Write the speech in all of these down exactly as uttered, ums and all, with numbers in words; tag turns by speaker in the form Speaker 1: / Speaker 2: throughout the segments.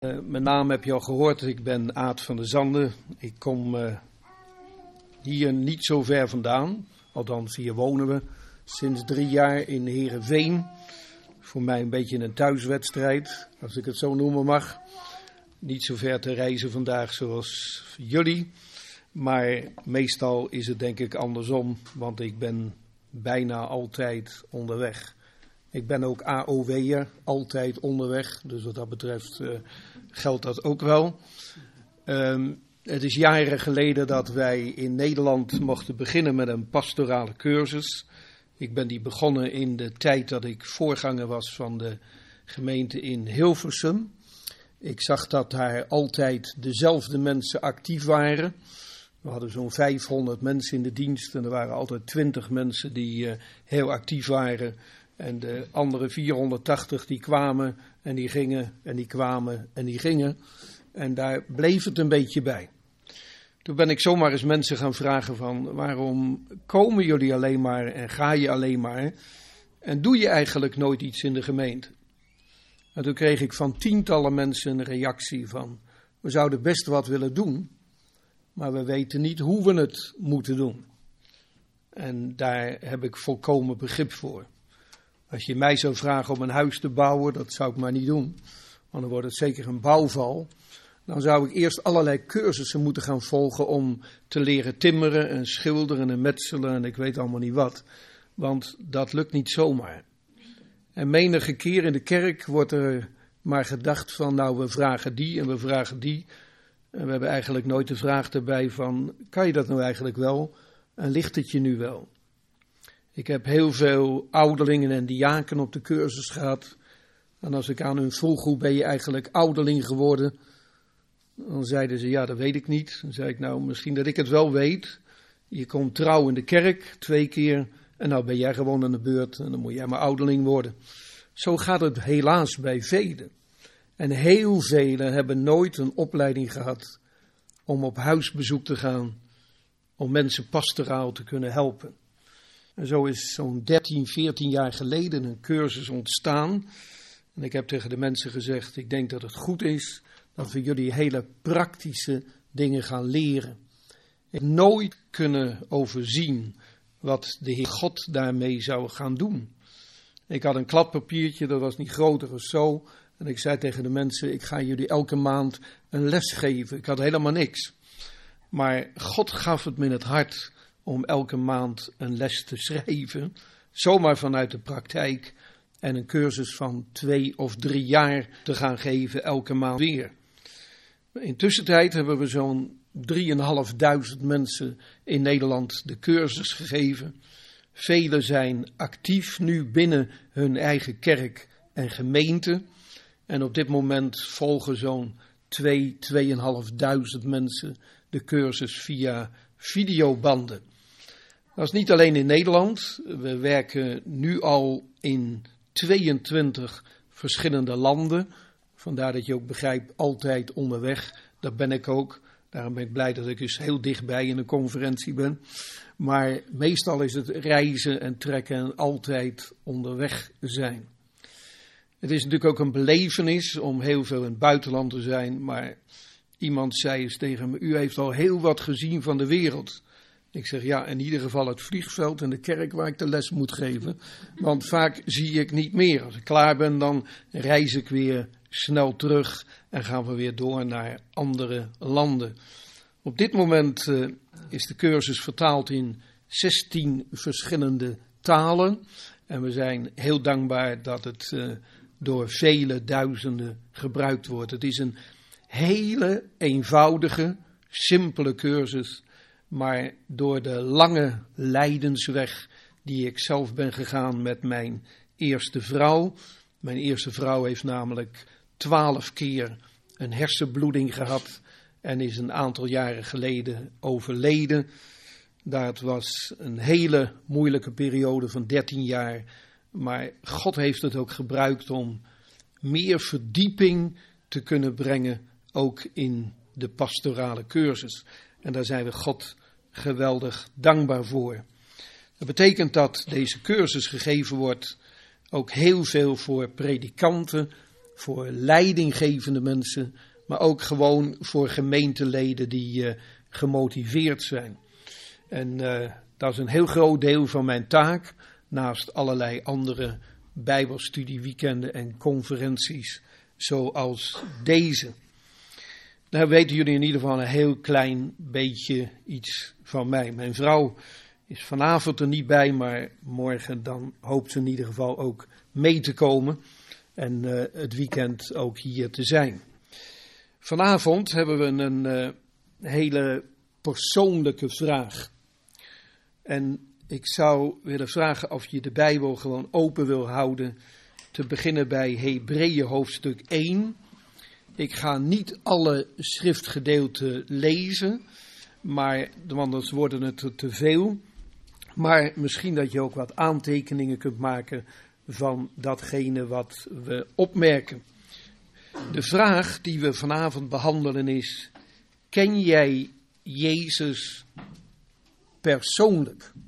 Speaker 1: Uh, mijn naam heb je al gehoord, ik ben Aad van der Zanden. Ik kom uh, hier niet zo ver vandaan, althans hier wonen we sinds drie jaar in Heerenveen. Voor mij een beetje een thuiswedstrijd, als ik het zo noemen mag. Niet zo ver te reizen vandaag zoals jullie, maar meestal is het denk ik andersom, want ik ben bijna altijd onderweg. Ik ben ook A O W'er, altijd onderweg, dus wat dat betreft uh, geldt dat ook wel. Um, het is jaren geleden dat wij in Nederland mochten beginnen met een pastorale cursus. Ik ben die begonnen in de tijd dat ik voorganger was van de gemeente in Hilversum. Ik zag dat daar altijd dezelfde mensen actief waren. We hadden zo'n vijfhonderd mensen in de dienst en er waren altijd twintig mensen die uh, heel actief waren. En de andere vierhonderdtachtig die kwamen en die gingen en die kwamen en die gingen. En daar bleef het een beetje bij. Toen ben ik zomaar eens mensen gaan vragen van waarom komen jullie alleen maar en ga je alleen maar? En doe je eigenlijk nooit iets in de gemeente? En toen kreeg ik van tientallen mensen een reactie van we zouden best wat willen doen, maar we weten niet hoe we het moeten doen. En daar heb ik volkomen begrip voor. Als je mij zou vragen om een huis te bouwen, dat zou ik maar niet doen. Want dan wordt het zeker een bouwval. Dan zou ik eerst allerlei cursussen moeten gaan volgen om te leren timmeren en schilderen en metselen en ik weet allemaal niet wat. Want dat lukt niet zomaar. En menige keer in de kerk wordt er maar gedacht van nou we vragen die en we vragen die. En we hebben eigenlijk nooit de vraag erbij van kan je dat nou eigenlijk wel en ligt het je nu wel? Ik heb heel veel ouderlingen en diaken op de cursus gehad. En als ik aan hun vroeg, hoe ben je eigenlijk ouderling geworden? Dan zeiden ze, ja, dat weet ik niet. Dan zei ik, nou, misschien dat ik het wel weet. Je komt trouw in de kerk, twee keer. En nou ben jij gewoon aan de beurt en dan moet jij maar ouderling worden. Zo gaat het helaas bij velen. En heel velen hebben nooit een opleiding gehad om op huisbezoek te gaan. Om mensen pastoraal te kunnen helpen. En zo is zo'n dertien, veertien jaar geleden een cursus ontstaan. En ik heb tegen de mensen gezegd, ik denk dat het goed is dat we jullie hele praktische dingen gaan leren. Ik heb nooit kunnen overzien wat de Heer God daarmee zou gaan doen. Ik had een kladpapiertje, dat was niet groter of zo. En ik zei tegen de mensen, ik ga jullie elke maand een les geven. Ik had helemaal niks. Maar God gaf het me in het hart om elke maand een les te schrijven, zomaar vanuit de praktijk en een cursus van twee of drie jaar te gaan geven elke maand weer. Intussen hebben we zo'n drieënhalfduizend mensen in Nederland de cursus gegeven. Velen zijn actief nu binnen hun eigen kerk en gemeente. En op dit moment volgen zo'n twee, tweeënhalfduizend mensen de cursus via videobanden. Dat is niet alleen in Nederland. We werken nu al in tweeëntwintig verschillende landen. Vandaar dat je ook begrijpt, altijd onderweg. Dat ben ik ook. Daarom ben ik blij dat ik dus heel dichtbij in een conferentie ben. Maar meestal is het reizen en trekken en altijd onderweg zijn. Het is natuurlijk ook een belevenis om heel veel in het buitenland te zijn. Maar iemand zei eens tegen me, u heeft al heel wat gezien van de wereld. Ik zeg ja, in ieder geval het vliegveld en de kerk waar ik de les moet geven. Want vaak zie ik niet meer. Als ik klaar ben, dan reis ik weer snel terug en gaan we weer door naar andere landen. Op dit moment uh, is de cursus vertaald in zestien verschillende talen. En we zijn heel dankbaar dat het uh, door vele duizenden gebruikt wordt. Het is een hele eenvoudige, simpele cursus. Maar door de lange lijdensweg die ik zelf ben gegaan met mijn eerste vrouw. Mijn eerste vrouw heeft namelijk twaalf keer een hersenbloeding gehad en is een aantal jaren geleden overleden. Dat was een hele moeilijke periode van dertien jaar. Maar God heeft het ook gebruikt om meer verdieping te kunnen brengen, ook in de pastorale cursus. En daar zijn we God geweldig dankbaar voor. Dat betekent dat deze cursus gegeven wordt ook heel veel voor predikanten voor leidinggevende mensen, maar ook gewoon voor gemeenteleden die uh, gemotiveerd zijn. En uh, dat is een heel groot deel van mijn taak, naast allerlei andere bijbelstudieweekenden en conferenties zoals deze. Daar weten jullie in ieder geval een heel klein beetje iets van mij. Mijn vrouw is vanavond er niet bij, maar morgen dan hoopt ze in ieder geval ook mee te komen en uh, het weekend ook hier te zijn. Vanavond hebben we een uh, hele persoonlijke vraag. En ik zou willen vragen of je de Bijbel gewoon open wil houden, te beginnen bij Hebreeën hoofdstuk één. Ik ga niet alle schriftgedeelten lezen, maar, want anders worden het te veel. Maar misschien dat je ook wat aantekeningen kunt maken van datgene wat we opmerken. De vraag die we vanavond behandelen is: ken jij Jezus persoonlijk?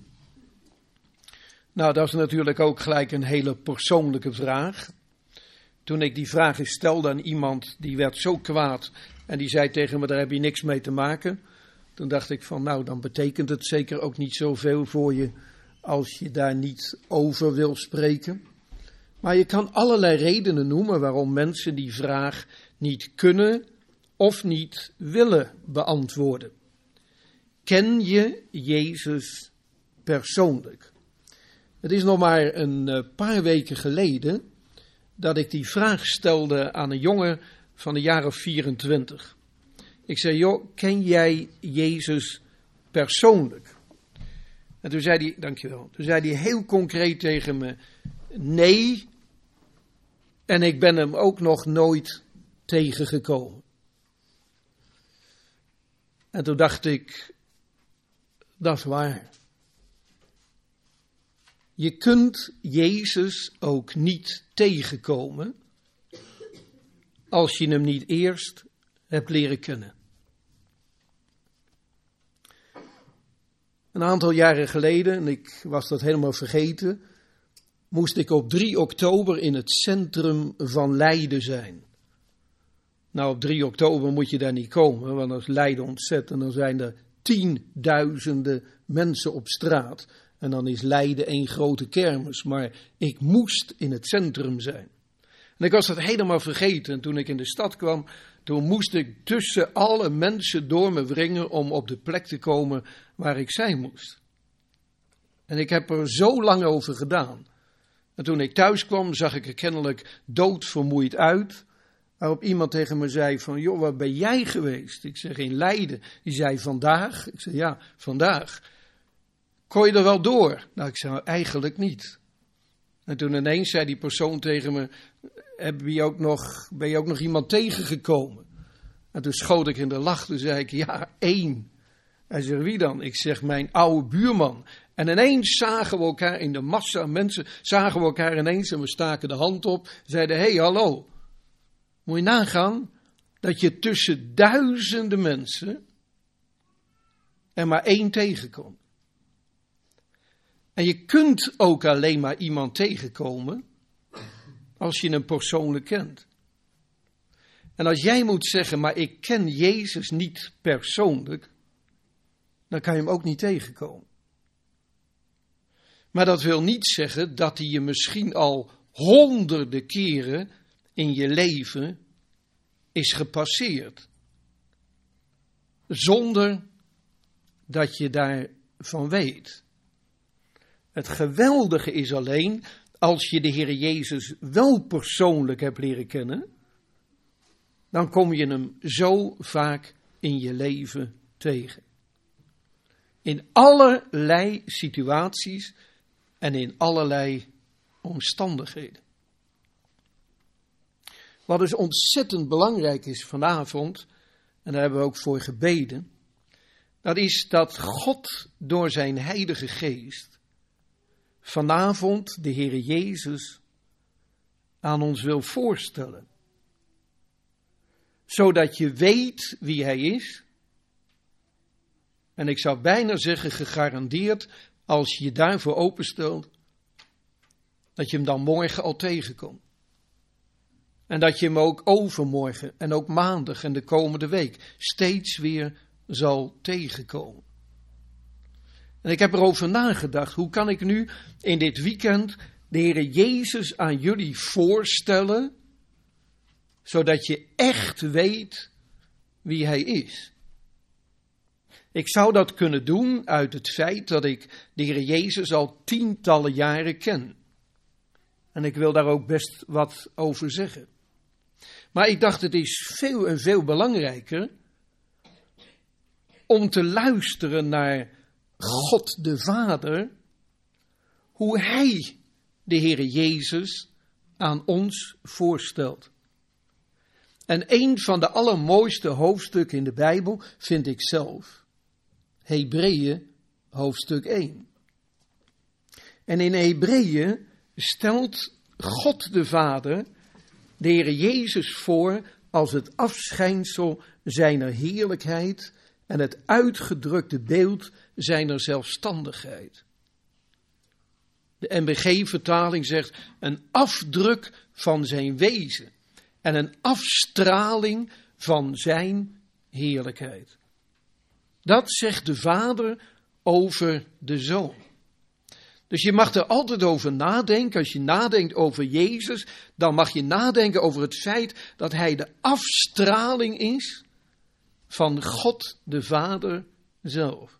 Speaker 1: Nou, dat is natuurlijk ook gelijk een hele persoonlijke vraag. Toen ik die vraag eens stelde aan iemand, die werd zo kwaad en die zei tegen me, daar heb je niks mee te maken. Toen dacht ik van, nou, dan betekent het zeker ook niet zoveel voor je als je daar niet over wil spreken. Maar je kan allerlei redenen noemen waarom mensen die vraag niet kunnen of niet willen beantwoorden. Ken je Jezus persoonlijk? Het is nog maar een paar weken geleden dat ik die vraag stelde aan een jongen van een jaar of vierentwintig. Ik zei, joh, ken jij Jezus persoonlijk? En toen zei hij, dankjewel, toen zei hij heel concreet tegen me, nee, en ik ben hem ook nog nooit tegengekomen. En toen dacht ik, dat is waar. Je kunt Jezus ook niet tegenkomen als je hem niet eerst hebt leren kennen. Een aantal jaren geleden, en ik was dat helemaal vergeten, moest ik op drie oktober in het centrum van Leiden zijn. Nou, op drie oktober moet je daar niet komen, want dan is Leiden ontzet en dan zijn er tienduizenden mensen op straat. En dan is Leiden één grote kermis, maar ik moest in het centrum zijn. En ik was dat helemaal vergeten. En toen ik in de stad kwam, toen moest ik tussen alle mensen door me wringen om op de plek te komen waar ik zijn moest. En ik heb er zo lang over gedaan. En toen ik thuis kwam, zag ik er kennelijk doodvermoeid uit. Waarop iemand tegen me zei van, joh, waar ben jij geweest? Ik zeg, in Leiden. Die zei, vandaag? Ik zeg, ja, vandaag. Kon je er wel door? Nou, ik zei, eigenlijk niet. En toen ineens zei die persoon tegen me, heb je ook nog, ben je ook nog iemand tegengekomen? En toen schoot ik in de lach, toen zei ik, ja, één. Hij zegt, wie dan? Ik zeg, mijn oude buurman. En ineens zagen we elkaar in de massa mensen, zagen we elkaar ineens en we staken de hand op. Zeiden, hé, hey, hallo. Moet je nagaan dat je tussen duizenden mensen er maar één tegenkomt. En je kunt ook alleen maar iemand tegenkomen als je hem persoonlijk kent. En als jij moet zeggen, maar ik ken Jezus niet persoonlijk, dan kan je hem ook niet tegenkomen. Maar dat wil niet zeggen dat hij je misschien al honderden keren in je leven is gepasseerd. Zonder dat je daarvan weet. Het geweldige is alleen, als je de Heer Jezus wel persoonlijk hebt leren kennen, dan kom je hem zo vaak in je leven tegen. In allerlei situaties en in allerlei omstandigheden. Wat dus ontzettend belangrijk is vanavond, en daar hebben we ook voor gebeden, dat is dat God door zijn Heilige Geest vanavond de Heere Jezus aan ons wil voorstellen. Zodat je weet wie hij is. En ik zou bijna zeggen gegarandeerd, als je je daarvoor openstelt, dat je hem dan morgen al tegenkomt. En dat je hem ook overmorgen en ook maandag en de komende week steeds weer zal tegenkomen. En ik heb erover nagedacht, hoe kan ik nu in dit weekend de Heere Jezus aan jullie voorstellen, zodat je echt weet wie hij is. Ik zou dat kunnen doen uit het feit dat ik de Heere Jezus al tientallen jaren ken. En ik wil daar ook best wat over zeggen. Maar ik dacht, het is veel en veel belangrijker om te luisteren naar God de Vader, hoe hij de Heere Jezus aan ons voorstelt. En een van de allermooiste hoofdstukken in de Bijbel vind ik zelf. Hebreeën hoofdstuk één. En in Hebreeën stelt God de Vader de Heere Jezus voor als het afschijnsel zijner heerlijkheid en het uitgedrukte beeld zijner zelfstandigheid. De N B G-vertaling zegt een afdruk van zijn wezen en een afstraling van zijn heerlijkheid. Dat zegt de Vader over de Zoon. Dus je mag er altijd over nadenken. Als je nadenkt over Jezus, dan mag je nadenken over het feit dat hij de afstraling is van God de Vader zelf.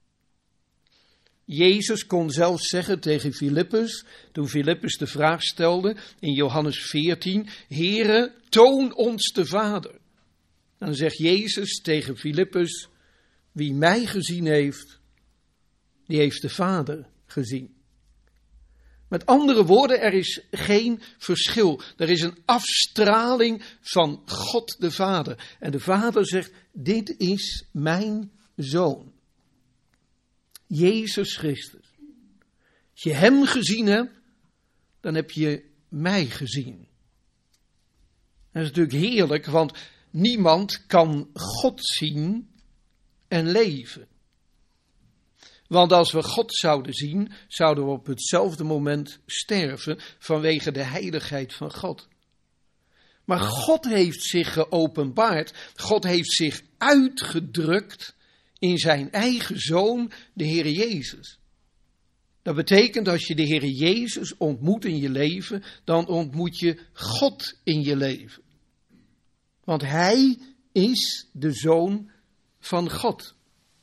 Speaker 1: Jezus kon zelfs zeggen tegen Filippus, toen Filippus de vraag stelde in Johannes veertien, Heere, toon ons de Vader. Dan zegt Jezus tegen Filippus, wie mij gezien heeft, die heeft de Vader gezien. Met andere woorden, er is geen verschil. Er is een afstraling van God de Vader. En de Vader zegt, dit is mijn Zoon. Jezus Christus. Als je hem gezien hebt, dan heb je mij gezien. Dat is natuurlijk heerlijk, want niemand kan God zien en leven. Want als we God zouden zien, zouden we op hetzelfde moment sterven vanwege de heiligheid van God. Maar God heeft zich geopenbaard, God heeft zich uitgedrukt in zijn eigen Zoon, de Heere Jezus. Dat betekent als je de Heere Jezus ontmoet in je leven, dan ontmoet je God in je leven. Want hij is de Zoon van God.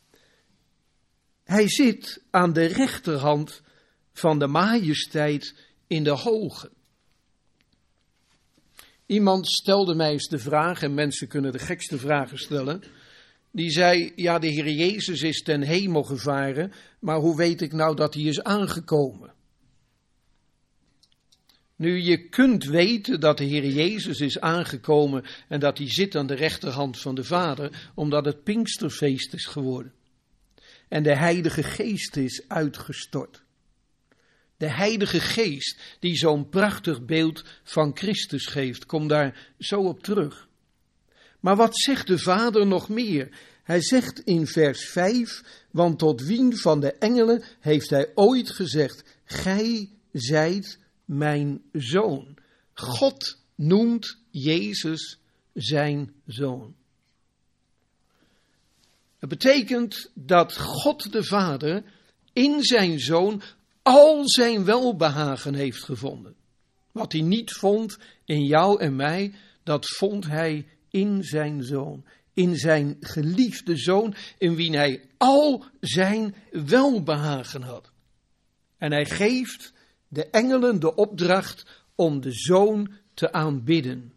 Speaker 1: Hij zit aan de rechterhand van de majesteit in de hoge. Iemand stelde mij eens de vraag, en mensen kunnen de gekste vragen stellen. Die zei, ja, de Heer Jezus is ten hemel gevaren, maar hoe weet ik nou dat hij is aangekomen? Nu, je kunt weten dat de Heer Jezus is aangekomen en dat hij zit aan de rechterhand van de Vader, omdat het Pinksterfeest is geworden. En de Heilige Geest is uitgestort. De Heilige Geest die zo'n prachtig beeld van Christus geeft. Kom daar zo op terug. Maar wat zegt de Vader nog meer? Hij zegt in vers vijf, want tot wien van de engelen heeft hij ooit gezegd, gij zijt mijn zoon. God noemt Jezus zijn zoon. Het betekent dat God de Vader in zijn Zoon al zijn welbehagen heeft gevonden. Wat hij niet vond in jou en mij, dat vond hij in zijn Zoon. In zijn geliefde Zoon, in wie hij al zijn welbehagen had. En hij geeft de engelen de opdracht om de Zoon te aanbidden.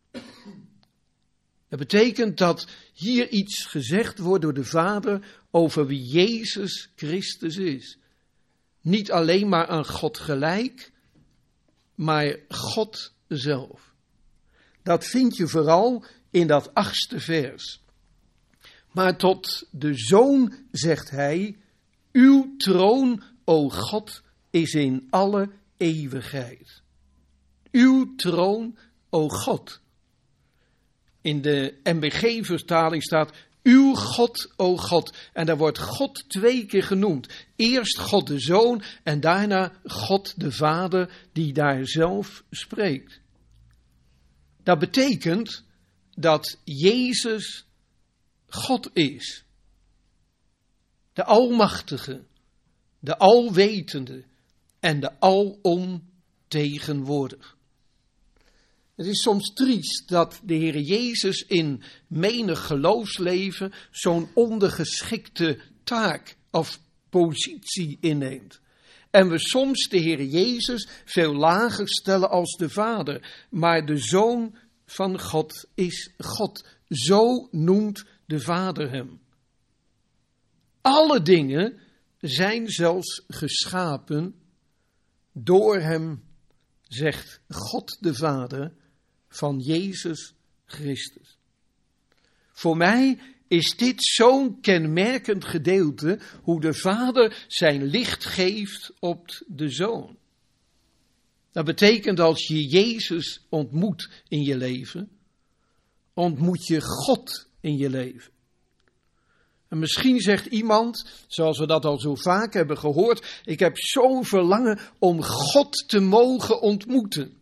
Speaker 1: Het betekent dat hier iets gezegd wordt door de Vader over wie Jezus Christus is. Niet alleen maar aan God gelijk, maar God zelf. Dat vind je vooral in dat achtste vers. Maar tot de Zoon zegt hij, uw troon, o God, is in alle eeuwigheid. Uw troon, o God. In de N B G-vertaling staat, uw God, o God. En daar wordt God twee keer genoemd. Eerst God de Zoon en daarna God de Vader die daar zelf spreekt. Dat betekent dat Jezus God is. De Almachtige, de Alwetende en de Alomtegenwoordig. Het is soms triest dat de Heer Jezus in menig geloofsleven zo'n ondergeschikte taak of positie inneemt. En we soms de Heer Jezus veel lager stellen als de Vader. Maar de Zoon van God is God. Zo noemt de Vader hem. Alle dingen zijn zelfs geschapen door hem, zegt God de Vader van Jezus Christus. Voor mij is dit zo'n kenmerkend gedeelte hoe de Vader zijn licht geeft op de Zoon. Dat betekent als je Jezus ontmoet in je leven, ontmoet je God in je leven. En misschien zegt iemand, zoals we dat al zo vaak hebben gehoord, ik heb zo'n verlangen om God te mogen ontmoeten.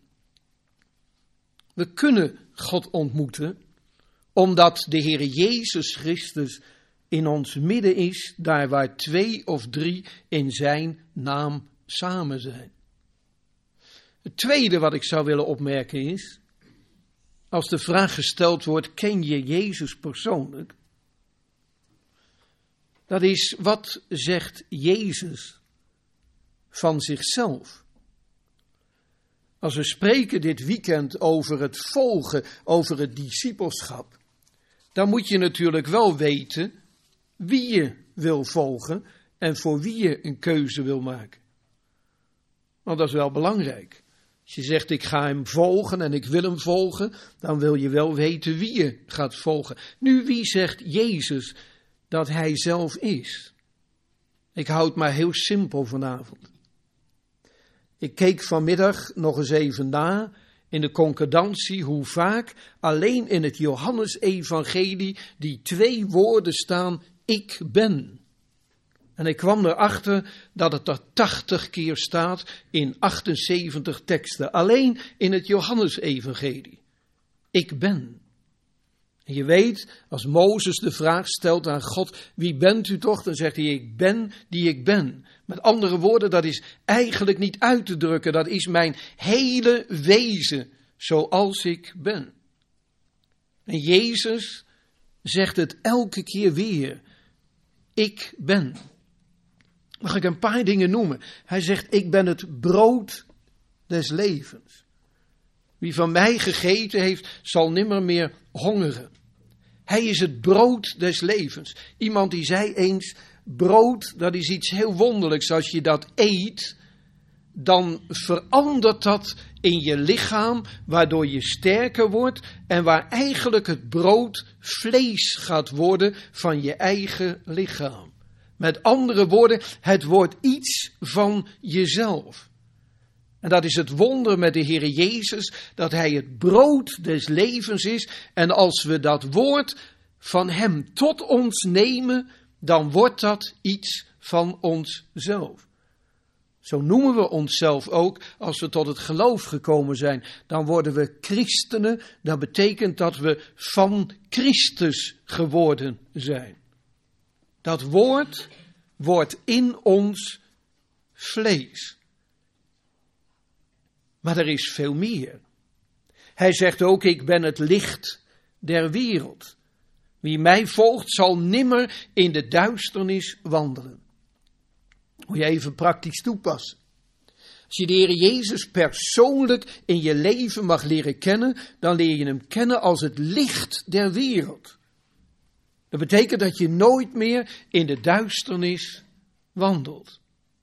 Speaker 1: We kunnen God ontmoeten, omdat de Heer Jezus Christus in ons midden is, daar waar twee of drie in zijn naam samen zijn. Het tweede wat ik zou willen opmerken is, als de vraag gesteld wordt, ken je Jezus persoonlijk? Dat is, wat zegt Jezus van zichzelf? Als we spreken dit weekend over het volgen, over het discipelschap, dan moet je natuurlijk wel weten wie je wil volgen en voor wie je een keuze wil maken. Want dat is wel belangrijk. Als je zegt ik ga hem volgen en ik wil hem volgen, dan wil je wel weten wie je gaat volgen. Nu, wie zegt Jezus dat hij zelf is? Ik hou het maar heel simpel vanavond. Ik keek vanmiddag nog eens even na in de concordantie hoe vaak alleen in het Johannesevangelie die twee woorden staan, ik ben. En ik kwam erachter dat het er tachtig keer staat in achtenzeventig teksten. Alleen in het Johannesevangelie. Ik ben. En je weet, als Mozes de vraag stelt aan God, wie bent u toch? Dan zegt hij, ik ben die ik ben. Met andere woorden, dat is eigenlijk niet uit te drukken. Dat is mijn hele wezen, zoals ik ben. En Jezus zegt het elke keer weer. Ik ben. Mag ik een paar dingen noemen? Hij zegt, ik ben het brood des levens. Wie van mij gegeten heeft, zal nimmer meer hongeren. Hij is het brood des levens. Iemand die zei eens, brood, dat is iets heel wonderlijks. Als je dat eet, dan verandert dat in je lichaam, waardoor je sterker wordt en waar eigenlijk het brood vlees gaat worden van je eigen lichaam. Met andere woorden, het wordt iets van jezelf. En dat is het wonder met de Heer Jezus, dat hij het brood des levens is. En als we dat woord van hem tot ons nemen, dan wordt dat iets van onszelf. Zo noemen we onszelf ook als we tot het geloof gekomen zijn. Dan worden we christenen, dat betekent dat we van Christus geworden zijn. Dat woord wordt in ons vlees. Maar er is veel meer. Hij zegt ook, ik ben het licht der wereld. Wie mij volgt zal nimmer in de duisternis wandelen. Moet je even praktisch toepassen. Als je de Heer Jezus persoonlijk in je leven mag leren kennen, dan leer je hem kennen als het licht der wereld. Dat betekent dat je nooit meer in de duisternis wandelt.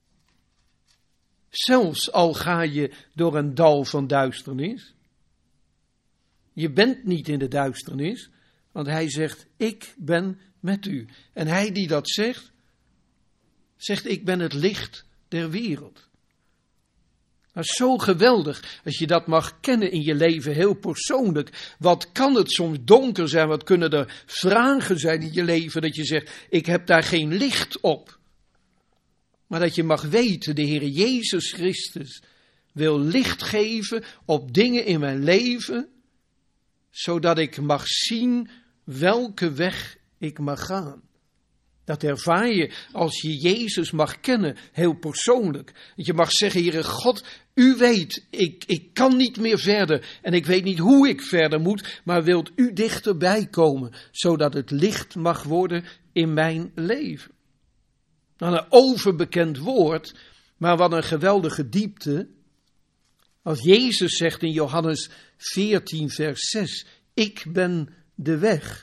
Speaker 1: Zelfs al ga je door een dal van duisternis. Je bent niet in de duisternis, want hij zegt, ik ben met u. En hij die dat zegt, zegt, ik ben het licht der wereld. Dat is zo geweldig, als je dat mag kennen in je leven, heel persoonlijk. Wat kan het soms donker zijn, wat kunnen er vragen zijn in je leven, dat je zegt, ik heb daar geen licht op. Maar dat je mag weten, de Heer Jezus Christus wil licht geven op dingen in mijn leven zodat ik mag zien welke weg ik mag gaan. Dat ervaar je als je Jezus mag kennen, heel persoonlijk. Dat je mag zeggen, Heere God, u weet, ik, ik kan niet meer verder en ik weet niet hoe ik verder moet, maar wilt u dichterbij komen, zodat het licht mag worden in mijn leven. Nou, een overbekend woord, maar wat een geweldige diepte. Als Jezus zegt in Johannes veertien vers zes, ik ben de weg.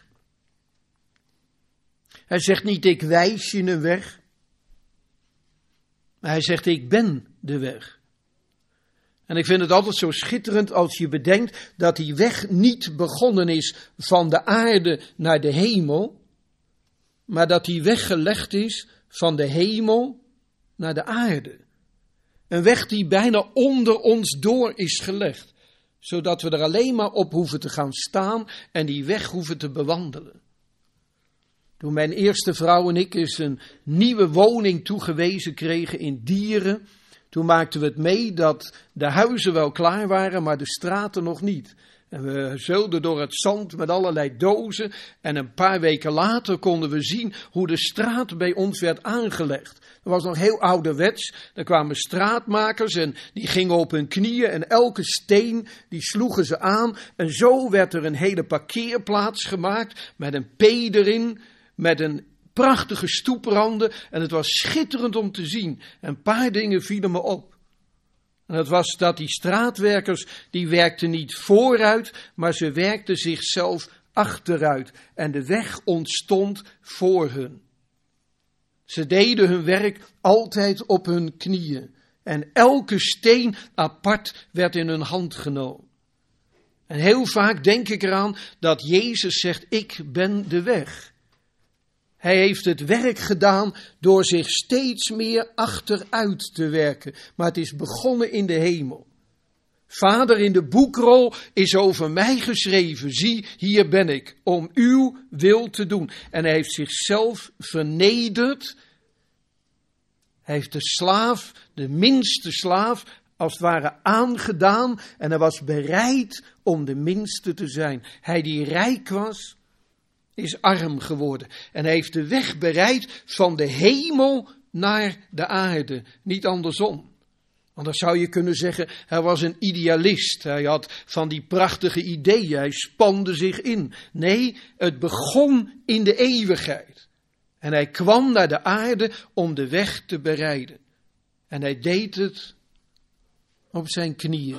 Speaker 1: Hij zegt niet, ik wijs je een weg. Maar hij zegt, ik ben de weg. En ik vind het altijd zo schitterend als je bedenkt dat die weg niet begonnen is van de aarde naar de hemel, maar dat die weg gelegd is van de hemel naar de aarde. Een weg die bijna onder ons door is gelegd, zodat we er alleen maar op hoeven te gaan staan en die weg hoeven te bewandelen. Toen mijn eerste vrouw en ik eens een nieuwe woning toegewezen kregen in Dieren, toen maakten we het mee dat de huizen wel klaar waren, maar de straten nog niet. En we zeulden door het zand met allerlei dozen en een paar weken later konden we zien hoe de straat bij ons werd aangelegd. Dat was nog heel ouderwets. Er kwamen straatmakers en die gingen op hun knieën en elke steen die sloegen ze aan. En zo werd er een hele parkeerplaats gemaakt met een P erin, met een prachtige stoepranden. En het was schitterend om te zien. En een paar dingen vielen me op. En dat was dat die straatwerkers, die werkten niet vooruit, maar ze werkten zichzelf achteruit. En de weg ontstond voor hun. Ze deden hun werk altijd op hun knieën. En elke steen apart werd in hun hand genomen. En heel vaak denk ik eraan dat Jezus zegt, ik ben de weg. Hij heeft het werk gedaan door zich steeds meer achteruit te werken. Maar het is begonnen in de hemel. Vader, in de boekrol is over mij geschreven. Zie, hier ben ik, om uw wil te doen. En hij heeft zichzelf vernederd. Hij heeft de slaaf, de minste slaaf, als het ware aangedaan. En hij was bereid om de minste te zijn. Hij die rijk was, is arm geworden. En hij heeft de weg bereid van de hemel naar de aarde. Niet andersom. Want dan zou je kunnen zeggen, hij was een idealist. Hij had van die prachtige ideeën. Hij spande zich in. Nee, het begon in de eeuwigheid. En hij kwam naar de aarde om de weg te bereiden. En hij deed het op zijn knieën.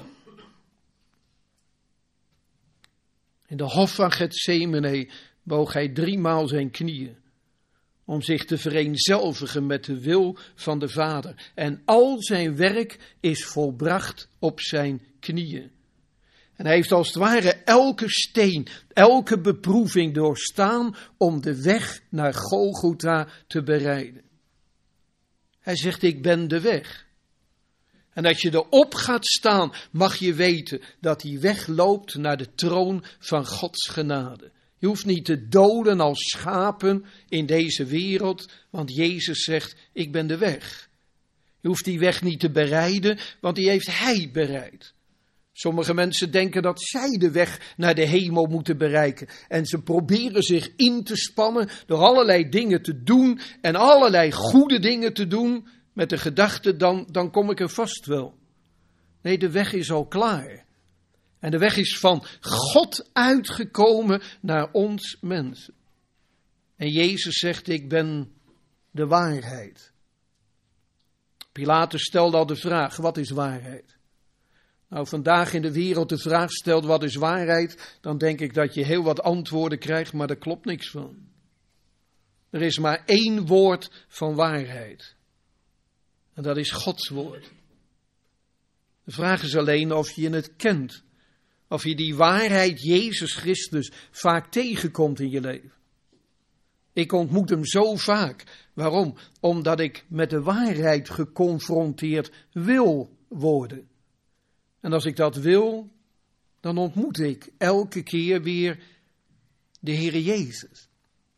Speaker 1: In de hof van Getsemane boog hij driemaal zijn knieën, om zich te vereenzelvigen met de wil van de Vader. En al zijn werk is volbracht op zijn knieën. En hij heeft als het ware elke steen, elke beproeving doorstaan om de weg naar Golgotha te bereiden. Hij zegt, ik ben de weg. En als je erop gaat staan, mag je weten dat die weg loopt naar de troon van Gods genade. Je hoeft niet te doden als schapen in deze wereld, want Jezus zegt, ik ben de weg. Je hoeft die weg niet te bereiden, want die heeft Hij bereid. Sommige mensen denken dat zij de weg naar de hemel moeten bereiken. En ze proberen zich in te spannen door allerlei dingen te doen en allerlei goede dingen te doen, met de gedachte, dan, dan kom ik er vast wel. Nee, de weg is al klaar. En de weg is van God uitgekomen naar ons mensen. En Jezus zegt, ik ben de waarheid. Pilatus stelde al de vraag, wat is waarheid? Nou, vandaag in de wereld de vraag stelt, wat is waarheid? Dan denk ik dat je heel wat antwoorden krijgt, maar daar klopt niks van. Er is maar één woord van waarheid. En dat is Gods woord. De vraag is alleen of je het kent. Of je die waarheid, Jezus Christus, vaak tegenkomt in je leven. Ik ontmoet hem zo vaak. Waarom? Omdat ik met de waarheid geconfronteerd wil worden. En als ik dat wil, dan ontmoet ik elke keer weer de Heere Jezus.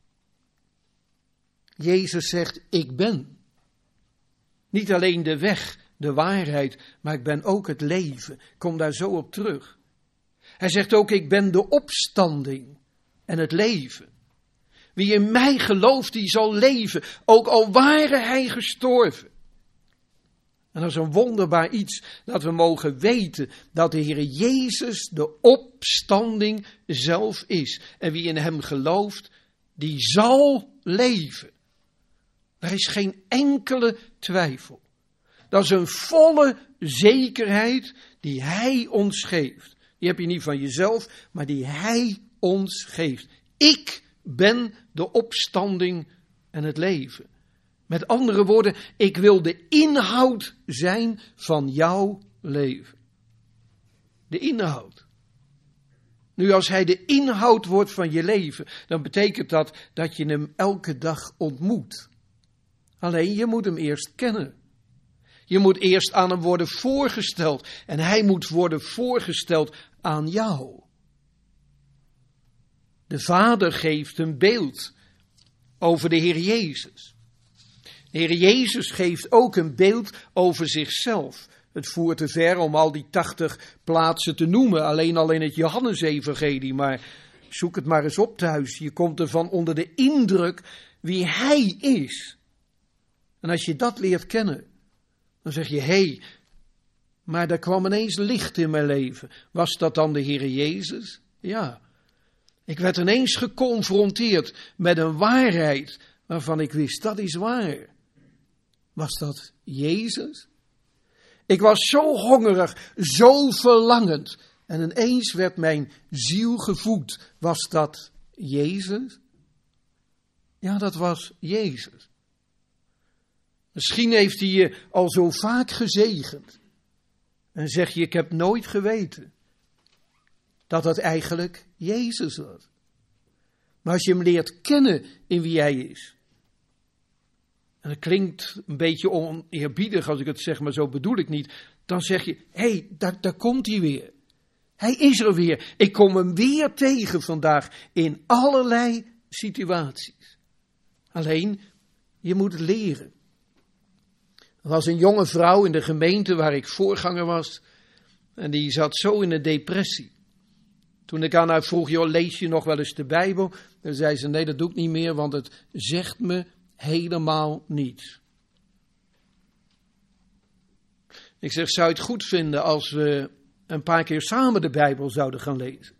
Speaker 1: Jezus zegt, ik ben. Niet alleen de weg, de waarheid, maar ik ben ook het leven. Ik kom daar zo op terug. Hij zegt ook, ik ben de opstanding en het leven. Wie in mij gelooft, die zal leven, ook al ware hij gestorven. En dat is een wonderbaar iets, dat we mogen weten dat de Heer Jezus de opstanding zelf is. En wie in hem gelooft, die zal leven. Er is geen enkele twijfel. Dat is een volle zekerheid die hij ons geeft. Die heb je niet van jezelf, maar die hij ons geeft. Ik ben de opstanding en het leven. Met andere woorden, ik wil de inhoud zijn van jouw leven. De inhoud. Nu, als hij de inhoud wordt van je leven, dan betekent dat dat je hem elke dag ontmoet. Alleen, je moet hem eerst kennen. Je moet eerst aan hem worden voorgesteld. En hij moet worden voorgesteld aan jou. De Vader geeft een beeld over de Heer Jezus. De Heer Jezus geeft ook een beeld over zichzelf. Het voert te ver om al die tachtig plaatsen te noemen, alleen al in het Johannesevangelie. Maar zoek het maar eens op thuis. Je komt ervan onder de indruk wie hij is. En als je dat leert kennen, dan zeg je, hé, hey, maar er kwam ineens licht in mijn leven. Was dat dan de Heer Jezus? Ja. Ik werd ineens geconfronteerd met een waarheid waarvan ik wist, dat is waar. Was dat Jezus? Ik was zo hongerig, zo verlangend. En ineens werd mijn ziel gevoed. Was dat Jezus? Ja, dat was Jezus. Misschien heeft hij je al zo vaak gezegend. En zeg je, ik heb nooit geweten dat dat eigenlijk Jezus was. Maar als je hem leert kennen in wie hij is. En dat klinkt een beetje oneerbiedig als ik het zeg, maar zo bedoel ik niet. Dan zeg je, hé, hey, daar, daar komt hij weer. Hij is er weer. Ik kom hem weer tegen vandaag in allerlei situaties. Alleen, je moet het leren. Er was een jonge vrouw in de gemeente waar ik voorganger was. En die zat zo in een depressie. Toen ik aan haar vroeg, joh, lees je nog wel eens de Bijbel? Dan zei ze, nee, dat doe ik niet meer, want het zegt me helemaal niets. Ik zeg, zou je het goed vinden als we een paar keer samen de Bijbel zouden gaan lezen?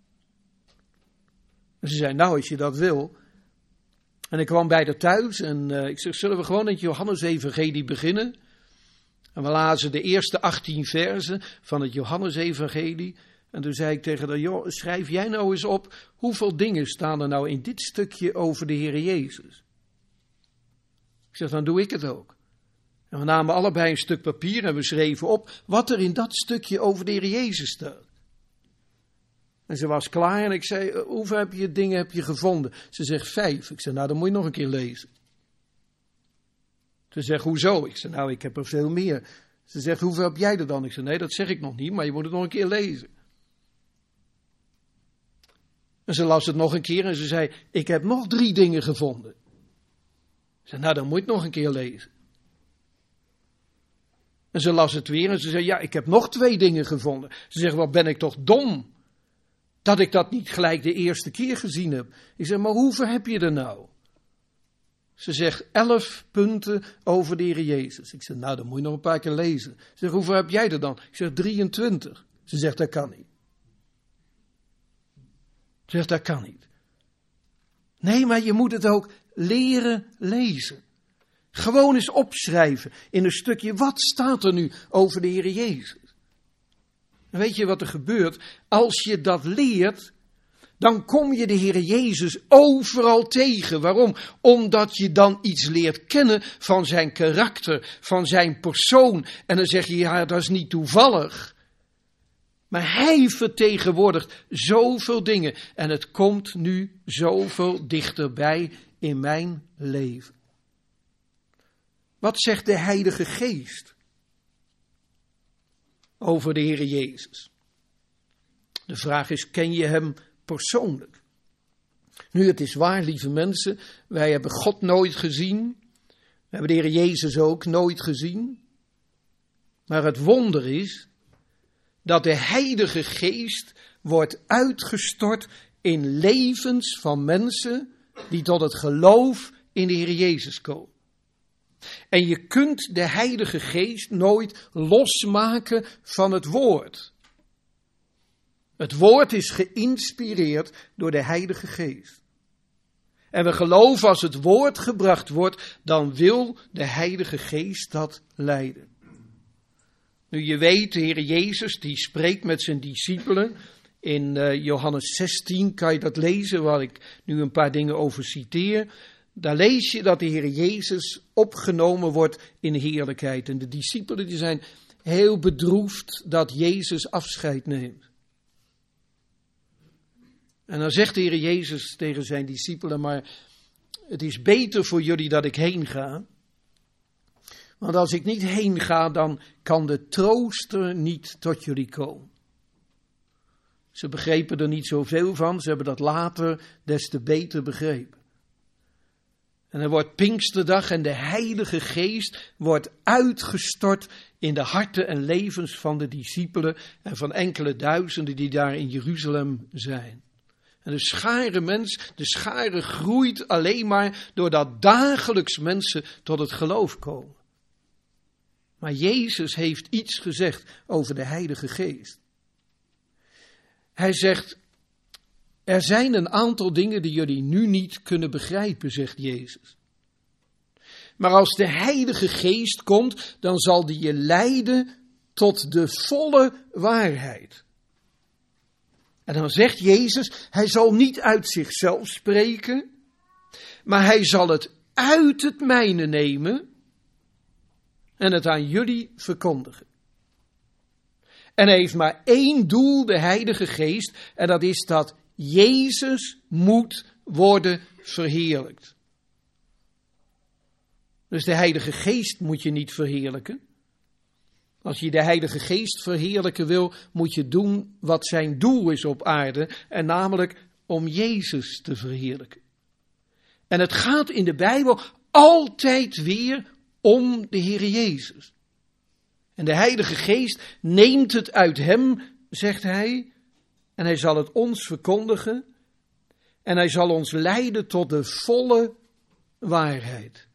Speaker 1: En ze zei, nou, als je dat wil. En ik kwam bij haar thuis en uh, ik zeg, zullen we gewoon in het Johannesevangelie beginnen? En we lazen de eerste achttien versen van het Johannesevangelie. En toen zei ik tegen haar, joh, schrijf jij nou eens op, hoeveel dingen staan er nou in dit stukje over de Heer Jezus? Ik zeg, dan doe ik het ook. En we namen allebei een stuk papier en we schreven op wat er in dat stukje over de Heer Jezus staat. En ze was klaar en ik zei, hoeveel heb je dingen heb je gevonden? Ze zegt, vijf. Ik zei, nou, dan moet je nog een keer lezen. Ze zegt, hoezo? Ik zei, nou, ik heb er veel meer. Ze zegt, hoeveel heb jij er dan? Ik zei, nee, dat zeg ik nog niet, maar je moet het nog een keer lezen. En ze las het nog een keer en ze zei, ik heb nog drie dingen gevonden. Ik zei, nou, dan moet je het nog een keer lezen. En ze las het weer en ze zei, ja, ik heb nog twee dingen gevonden. Ze zegt, wat ben ik toch dom, dat ik dat niet gelijk de eerste keer gezien heb. Ik zeg, maar hoeveel heb je er nou? Ze zegt, elf punten over de Heer Jezus. Ik zeg, nou, dan moet je nog een paar keer lezen. Ze zegt, hoeveel heb jij er dan? Ik zeg, drieëntwintig. Ze zegt, dat kan niet. Ze zegt, dat kan niet. Nee, maar je moet het ook leren lezen. Gewoon eens opschrijven in een stukje, wat staat er nu over de Heer Jezus? En weet je wat er gebeurt? Als je dat leert, dan kom je de Heer Jezus overal tegen. Waarom? Omdat je dan iets leert kennen van zijn karakter, van zijn persoon. En dan zeg je, ja, dat is niet toevallig. Maar hij vertegenwoordigt zoveel dingen. En het komt nu zoveel dichterbij in mijn leven. Wat zegt de Heilige Geest over de Heer Jezus? De vraag is, ken je hem persoonlijk? Nu, het is waar, lieve mensen, wij hebben God nooit gezien. We hebben de Heer Jezus ook nooit gezien. Maar het wonder is dat de Heilige Geest wordt uitgestort in levens van mensen die tot het geloof in de Heer Jezus komen. En je kunt de Heilige Geest nooit losmaken van het woord. Het woord is geïnspireerd door de Heilige Geest. En we geloven als het woord gebracht wordt, dan wil de Heilige Geest dat leiden. Nu je weet, de Heer Jezus die spreekt met zijn discipelen. In uh, Johannes zestien kan je dat lezen, waar ik nu een paar dingen over citeer. Daar lees je dat de Heer Jezus opgenomen wordt in heerlijkheid. En de discipelen die zijn heel bedroefd dat Jezus afscheid neemt. En dan zegt de Heer Jezus tegen zijn discipelen, maar het is beter voor jullie dat ik heen ga. Want als ik niet heen ga, dan kan de trooster niet tot jullie komen. Ze begrepen er niet zoveel van, ze hebben dat later des te beter begrepen. En er wordt Pinksterdag en de Heilige Geest wordt uitgestort in de harten en levens van de discipelen en van enkele duizenden die daar in Jeruzalem zijn. En de schare mens, de schare groeit alleen maar doordat dagelijks mensen tot het geloof komen. Maar Jezus heeft iets gezegd over de Heilige Geest. Hij zegt, er zijn een aantal dingen die jullie nu niet kunnen begrijpen, zegt Jezus. Maar als de Heilige Geest komt, dan zal die je leiden tot de volle waarheid. En dan zegt Jezus, hij zal niet uit zichzelf spreken, maar hij zal het uit het mijne nemen en het aan jullie verkondigen. En hij heeft maar één doel, de Heilige Geest, en dat is dat Jezus moet worden verheerlijkt. Dus de Heilige Geest moet je niet verheerlijken. Als je de Heilige Geest verheerlijken wil, moet je doen wat zijn doel is op aarde, en namelijk om Jezus te verheerlijken. En het gaat in de Bijbel altijd weer om de Heer Jezus. En de Heilige Geest neemt het uit hem, zegt hij, en hij zal het ons verkondigen, en hij zal ons leiden tot de volle waarheid.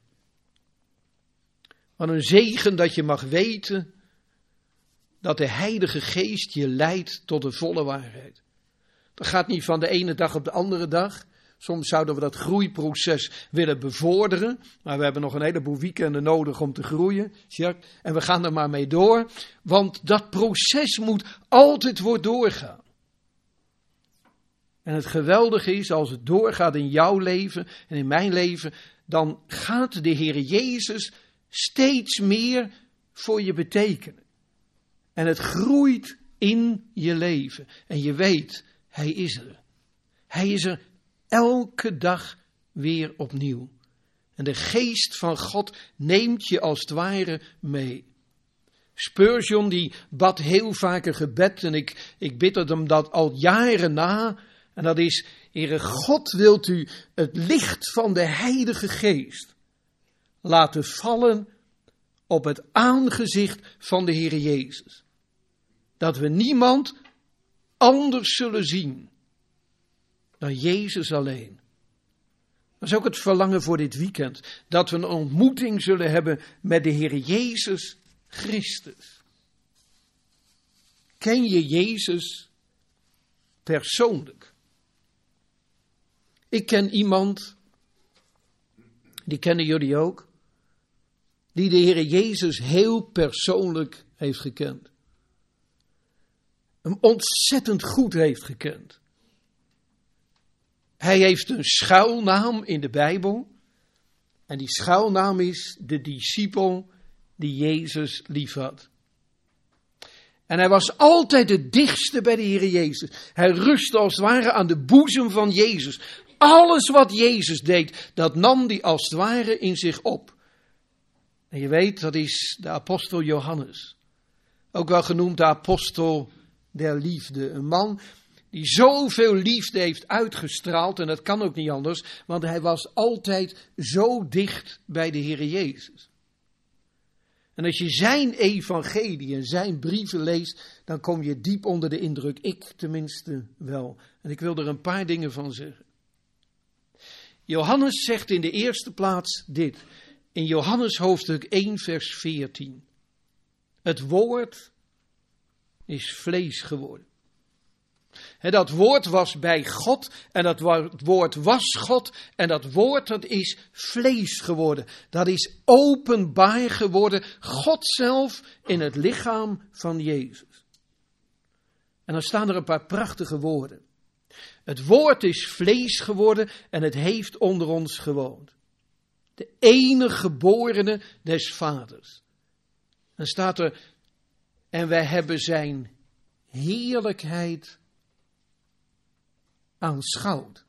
Speaker 1: Wat een zegen dat je mag weten dat de Heilige Geest je leidt tot de volle waarheid. Dat gaat niet van de ene dag op de andere dag. Soms zouden we dat groeiproces willen bevorderen. Maar we hebben nog een heleboel weekenden nodig om te groeien. Jacques, en we gaan er maar mee door. Want dat proces moet altijd worden doorgaan. En het geweldige is, als het doorgaat in jouw leven en in mijn leven, dan gaat de Heer Jezus steeds meer voor je betekenen. En het groeit in je leven. En je weet, hij is er. Hij is er elke dag weer opnieuw. En de geest van God neemt je als het ware mee. Spurgeon die bad heel vaak een gebed en ik, ik bid het hem dat al jaren na. En dat is, Heere God, wilt u het licht van de Heilige Geest laten vallen op het aangezicht van de Heere Jezus. Dat we niemand anders zullen zien dan Jezus alleen. Dat is ook het verlangen voor dit weekend. Dat we een ontmoeting zullen hebben met de Heer Jezus Christus. Ken je Jezus persoonlijk? Ik ken iemand, die kennen jullie ook, die de Heer Jezus heel persoonlijk heeft gekend. Hem ontzettend goed heeft gekend. Hij heeft een schuilnaam in de Bijbel. En die schuilnaam is de discipel die Jezus liefhad. En hij was altijd het dichtste bij de Heer Jezus. Hij rustte als het ware aan de boezem van Jezus. Alles wat Jezus deed, dat nam hij als het ware in zich op. En je weet, dat is de apostel Johannes. Ook wel genoemd de apostel der liefde. Een man die zoveel liefde heeft uitgestraald. En dat kan ook niet anders, want hij was altijd zo dicht bij de Heer Jezus. En als je zijn evangelie en zijn brieven leest, dan kom je diep onder de indruk. Ik tenminste wel. En ik wil er een paar dingen van zeggen. Johannes zegt in de eerste plaats dit. In Johannes hoofdstuk één vers veertien. Het woord is vlees geworden. He, dat woord was bij God en dat woord was God en dat woord dat is vlees geworden. Dat is openbaar geworden, God zelf in het lichaam van Jezus. En dan staan er een paar prachtige woorden. Het woord is vlees geworden en het heeft onder ons gewoond. De enige geborene des vaders. Dan staat er, en wij hebben zijn heerlijkheid aanschouwd.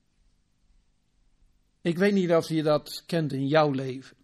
Speaker 1: Ik weet niet of je dat kent in jouw leven.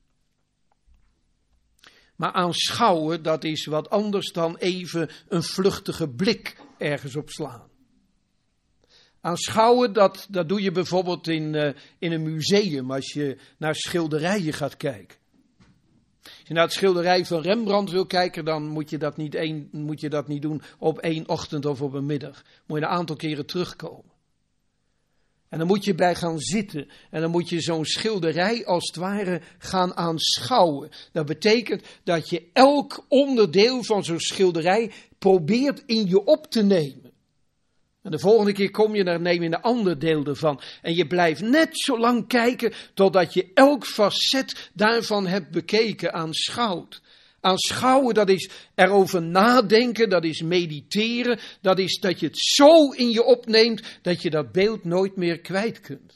Speaker 1: Maar aanschouwen, dat is wat anders dan even een vluchtige blik ergens op slaan. Aanschouwen, dat, dat doe je bijvoorbeeld in, uh, in een museum als je naar schilderijen gaat kijken. Als je naar het schilderij van Rembrandt wil kijken, dan moet je dat niet, een, moet je dat niet doen op één ochtend of op een middag. Moet je een aantal keren terugkomen. En dan moet je bij gaan zitten. En dan moet je zo'n schilderij als het ware gaan aanschouwen. Dat betekent dat je elk onderdeel van zo'n schilderij probeert in je op te nemen. En de volgende keer kom je, dan neem je een ander deel ervan. En je blijft net zo lang kijken totdat je elk facet daarvan hebt bekeken, aanschouwt. Aanschouwen, dat is erover nadenken, dat is mediteren, dat is dat je het zo in je opneemt dat je dat beeld nooit meer kwijt kunt.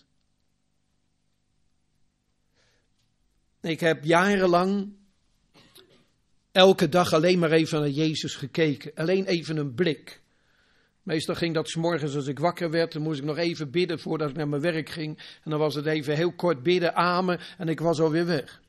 Speaker 1: Ik heb jarenlang elke dag alleen maar even naar Jezus gekeken, alleen even een blik. Meestal ging dat 's morgens als ik wakker werd, dan moest ik nog even bidden voordat ik naar mijn werk ging. En dan was het even heel kort bidden, amen, en ik was alweer weg.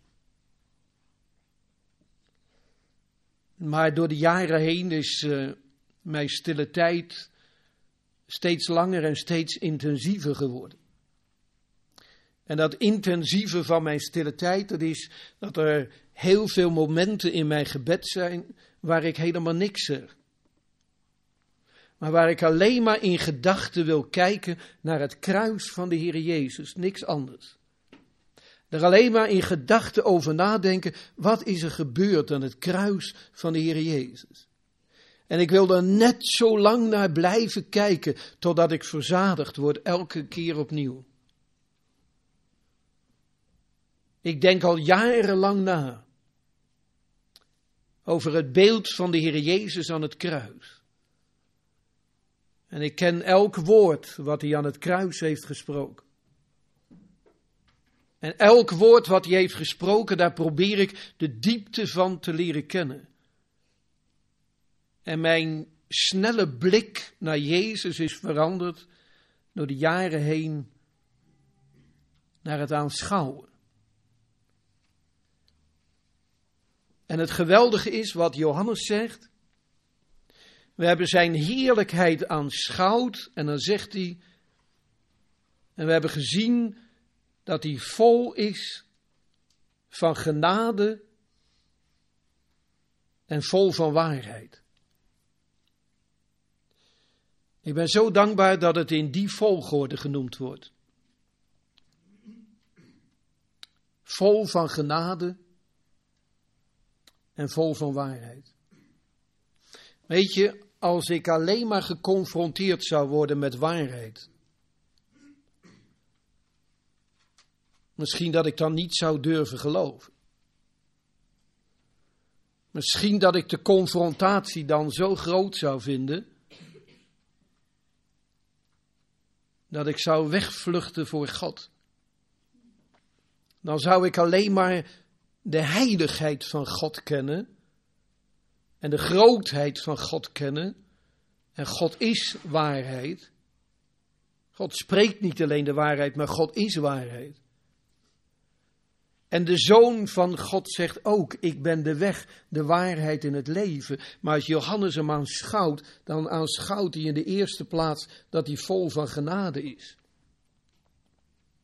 Speaker 1: Maar door de jaren heen is uh, mijn stille tijd steeds langer en steeds intensiever geworden. En dat intensieve van mijn stille tijd, dat is dat er heel veel momenten in mijn gebed zijn waar ik helemaal niks zeg. Maar waar ik alleen maar in gedachten wil kijken naar het kruis van de Heer Jezus, niks anders. Er alleen maar in gedachten over nadenken, wat is er gebeurd aan het kruis van de Heer Jezus. En ik wil er net zo lang naar blijven kijken, totdat ik verzadigd word, elke keer opnieuw. Ik denk al jarenlang na over het beeld van de Heer Jezus aan het kruis. En ik ken elk woord wat hij aan het kruis heeft gesproken. En elk woord wat hij heeft gesproken, daar probeer ik de diepte van te leren kennen. En mijn snelle blik naar Jezus is veranderd door de jaren heen naar het aanschouwen. En het geweldige is wat Johannes zegt. We hebben zijn heerlijkheid aanschouwd en dan zegt hij, en we hebben gezien dat hij vol is van genade en vol van waarheid. Ik ben zo dankbaar dat het in die volgorde genoemd wordt. Vol van genade en vol van waarheid. Weet je, als ik alleen maar geconfronteerd zou worden met waarheid, misschien dat ik dan niet zou durven geloven. Misschien dat ik de confrontatie dan zo groot zou vinden, dat ik zou wegvluchten voor God. Dan zou ik alleen maar de heiligheid van God kennen en de grootheid van God kennen. En God is waarheid. God spreekt niet alleen de waarheid, maar God is waarheid. En de Zoon van God zegt ook, ik ben de weg, de waarheid en het leven. Maar als Johannes hem aanschouwt, dan aanschouwt hij in de eerste plaats dat hij vol van genade is.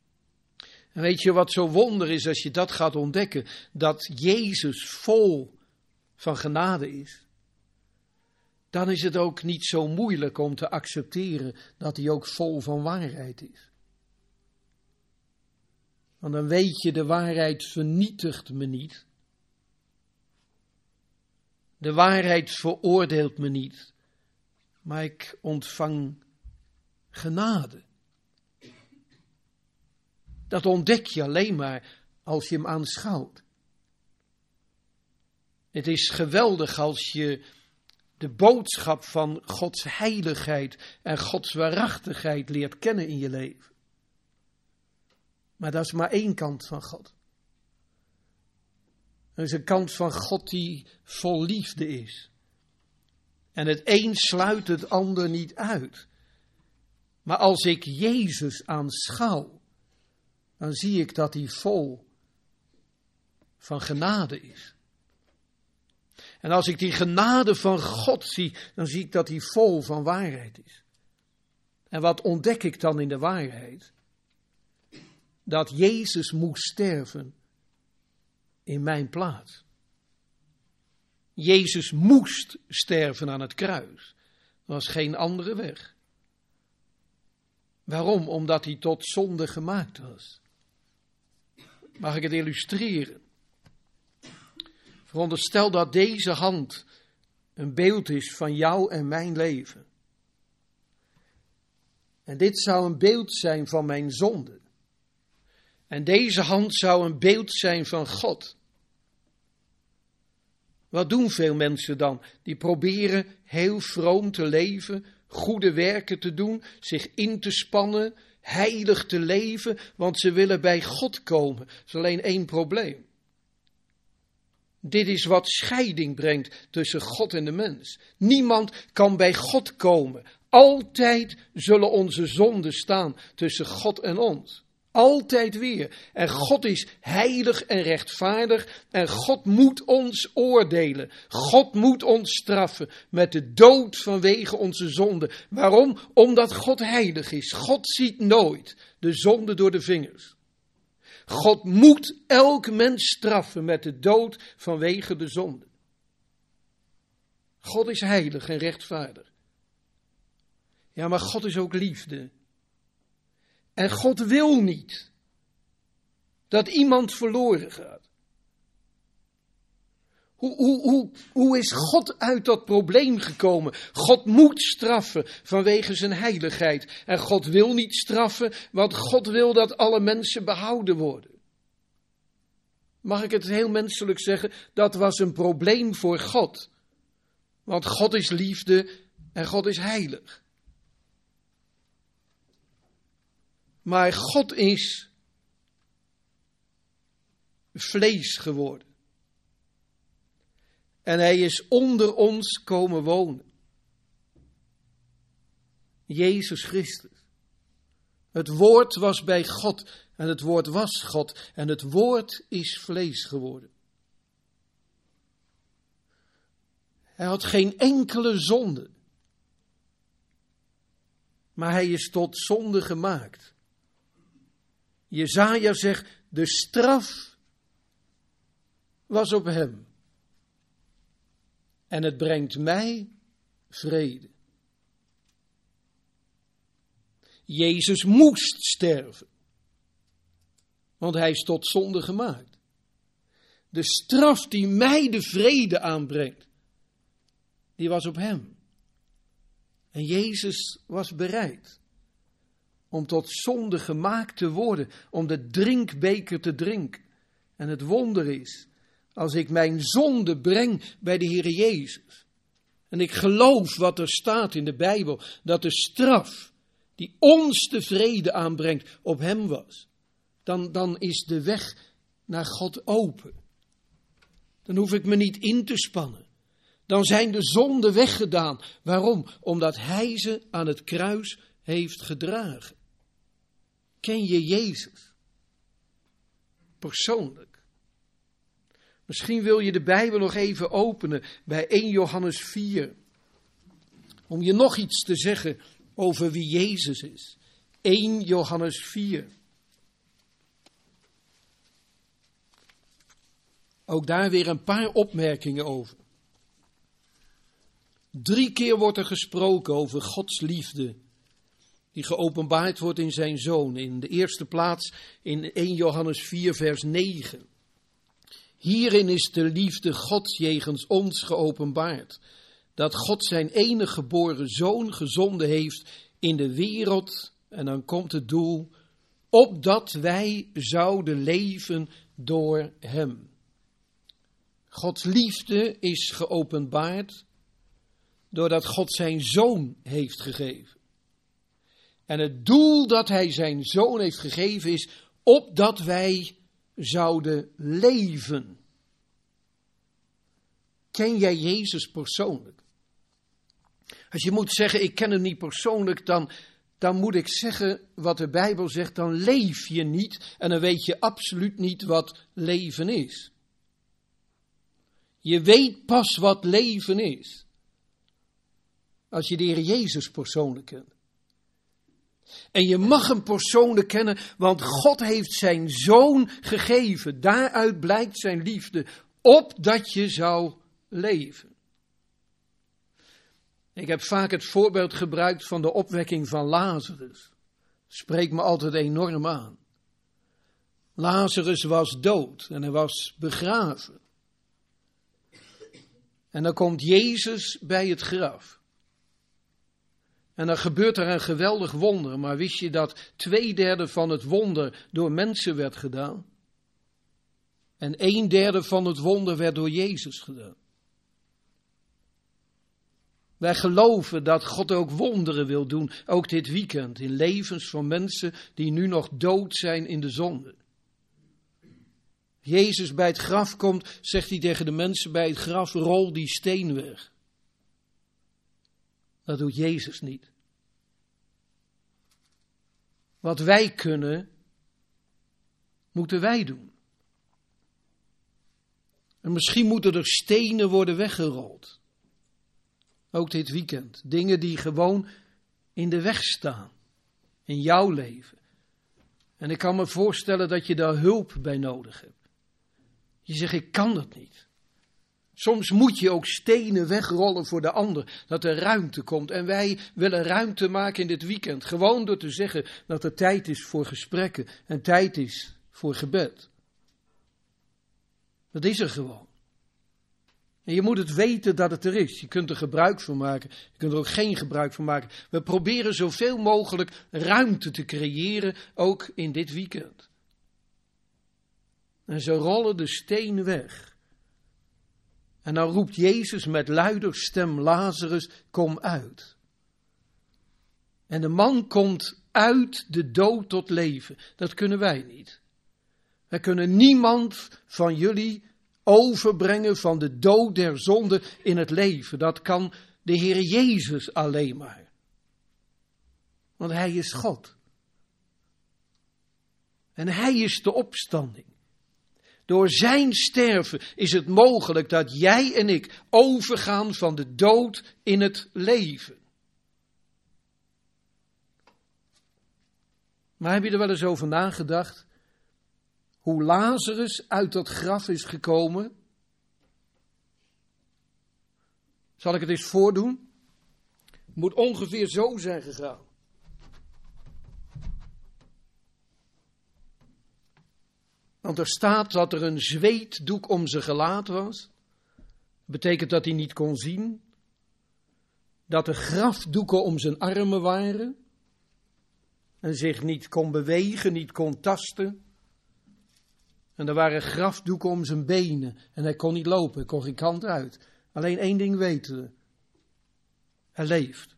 Speaker 1: En weet je wat zo wonder is als je dat gaat ontdekken? Dat Jezus vol van genade is, dan is het ook niet zo moeilijk om te accepteren dat hij ook vol van waarheid is. Want dan weet je, de waarheid vernietigt me niet. De waarheid veroordeelt me niet, maar ik ontvang genade. Dat ontdek je alleen maar als je hem aanschouwt. Het is geweldig als je de boodschap van Gods heiligheid en Gods waarachtigheid leert kennen in je leven. Maar dat is maar één kant van God. Er is een kant van God die vol liefde is. En het een sluit het ander niet uit. Maar als ik Jezus aanschouw, dan zie ik dat hij vol van genade is. En als ik die genade van God zie, dan zie ik dat hij vol van waarheid is. En wat ontdek ik dan in de waarheid? Dat Jezus moest sterven in mijn plaats. Jezus moest sterven aan het kruis. Er was geen andere weg. Waarom? Omdat hij tot zonde gemaakt was. Mag ik het illustreren? Veronderstel dat deze hand een beeld is van jou en mijn leven. En dit zou een beeld zijn van mijn zonde. En deze hand zou een beeld zijn van God. Wat doen veel mensen dan? Die proberen heel vroom te leven, goede werken te doen, zich in te spannen, heilig te leven, want ze willen bij God komen. Er is alleen één probleem. Dit is wat scheiding brengt tussen God en de mens. Niemand kan bij God komen. Altijd zullen onze zonden staan tussen God en ons. Altijd weer. En God is heilig en rechtvaardig. En God moet ons oordelen. God moet ons straffen met de dood vanwege onze zonde. Waarom? Omdat God heilig is. God ziet nooit de zonde door de vingers. God moet elk mens straffen met de dood vanwege de zonde. God is heilig en rechtvaardig. Ja, maar God is ook liefde. En God wil niet dat iemand verloren gaat. Hoe, hoe, hoe, hoe is God uit dat probleem gekomen? God moet straffen vanwege zijn heiligheid. En God wil niet straffen, want God wil dat alle mensen behouden worden. Mag ik het heel menselijk zeggen? Dat was een probleem voor God. Want God is liefde en God is heilig. Maar God is vlees geworden. En hij is onder ons komen wonen. Jezus Christus. Het woord was bij God en het woord was God en het woord is vlees geworden. Hij had geen enkele zonde. Maar hij is tot zonde gemaakt. Jesaja zegt, de straf was op hem. En het brengt mij vrede. Jezus moest sterven. Want hij is tot zonde gemaakt. De straf die mij de vrede aanbrengt, die was op hem. En Jezus was bereid om tot zonde gemaakt te worden, om de drinkbeker te drinken. En het wonder is, als ik mijn zonde breng bij de Heer Jezus, en ik geloof wat er staat in de Bijbel, dat de straf die ons de vrede aanbrengt op hem was, dan, dan is de weg naar God open. Dan hoef ik me niet in te spannen. Dan zijn de zonden weggedaan. Waarom? Omdat hij ze aan het kruis heeft gedragen. Ken je Jezus? Persoonlijk. Misschien wil je de Bijbel nog even openen bij eerste Johannes vier. Om je nog iets te zeggen over wie Jezus is. eerste Johannes vier. Ook daar weer een paar opmerkingen over. Drie keer wordt er gesproken over Gods liefde, die geopenbaard wordt in zijn Zoon. In de eerste plaats in eerste Johannes vier vers negen. Hierin is de liefde Gods jegens ons geopenbaard, dat God zijn enige geboren Zoon gezonden heeft in de wereld, en dan komt het doel, opdat wij zouden leven door hem. Gods liefde is geopenbaard doordat God zijn Zoon heeft gegeven. En het doel dat hij zijn Zoon heeft gegeven is opdat wij zouden leven. Ken jij Jezus persoonlijk? Als je moet zeggen, ik ken hem niet persoonlijk, dan, dan moet ik zeggen wat de Bijbel zegt, dan leef je niet en dan weet je absoluut niet wat leven is. Je weet pas wat leven is als je de Heer Jezus persoonlijk kent. En je mag hem persoonlijk kennen, want God heeft zijn Zoon gegeven. Daaruit blijkt zijn liefde, opdat je zou leven. Ik heb vaak het voorbeeld gebruikt van de opwekking van Lazarus. Spreekt me altijd enorm aan. Lazarus was dood en hij was begraven. En dan komt Jezus bij het graf. En dan gebeurt er een geweldig wonder. Maar wist je dat twee derde van het wonder door mensen werd gedaan? En een derde van het wonder werd door Jezus gedaan. Wij geloven dat God ook wonderen wil doen, ook dit weekend, in levens van mensen die nu nog dood zijn in de zonde. Jezus bij het graf komt, zegt hij tegen de mensen bij het graf, rol die steen weg. Dat doet Jezus niet. Wat wij kunnen, moeten wij doen. En misschien moeten er stenen worden weggerold. Ook dit weekend. Dingen die gewoon in de weg staan. In jouw leven. En ik kan me voorstellen dat je daar hulp bij nodig hebt. Je zegt, ik kan dat niet. Soms moet je ook stenen wegrollen voor de ander, dat er ruimte komt. En wij willen ruimte maken in dit weekend. Gewoon door te zeggen dat er tijd is voor gesprekken en tijd is voor gebed. Dat is er gewoon. En je moet het weten dat het er is. Je kunt er gebruik van maken. Je kunt er ook geen gebruik van maken. We proberen zoveel mogelijk ruimte te creëren, ook in dit weekend. En zo rollen de stenen weg. En dan roept Jezus met luider stem, Lazarus, kom uit. En de man komt uit de dood tot leven. Dat kunnen wij niet. Wij kunnen niemand van jullie overbrengen van de dood der zonde in het leven. Dat kan de Heer Jezus alleen maar. Want Hij is God. En Hij is de opstanding. Door zijn sterven is het mogelijk dat jij en ik overgaan van de dood in het leven. Maar heb je er wel eens over nagedacht? Hoe Lazarus uit dat graf is gekomen? Zal ik het eens voordoen? Het moet ongeveer zo zijn gegaan. Want er staat dat er een zweetdoek om zijn gelaat was. Dat betekent dat hij niet kon zien. Dat er grafdoeken om zijn armen waren. En zich niet kon bewegen, niet kon tasten. En er waren grafdoeken om zijn benen. En hij kon niet lopen, hij kon geen kant uit. Alleen één ding weten we. Hij leeft.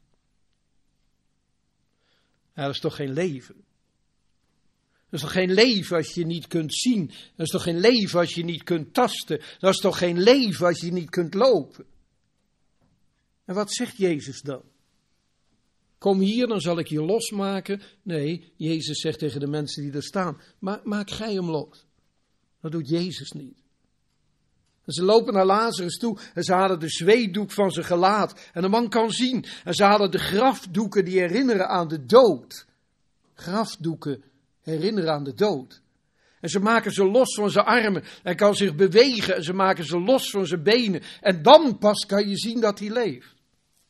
Speaker 1: Ja, dat is toch geen leven? Dat is toch geen leven als je niet kunt zien? Dat is toch geen leven als je niet kunt tasten? Dat is toch geen leven als je niet kunt lopen? En wat zegt Jezus dan? Kom hier, dan zal ik je losmaken. Nee, Jezus zegt tegen de mensen die er staan, Ma- maak gij hem los. Dat doet Jezus niet. En ze lopen naar Lazarus toe en ze halen de zweetdoek van zijn gelaat. En de man kan zien. En ze halen de grafdoeken die herinneren aan de dood. Grafdoeken herinneren aan de dood. En ze maken ze los van zijn armen. Hij kan zich bewegen en ze maken ze los van zijn benen. En dan pas kan je zien dat hij leeft.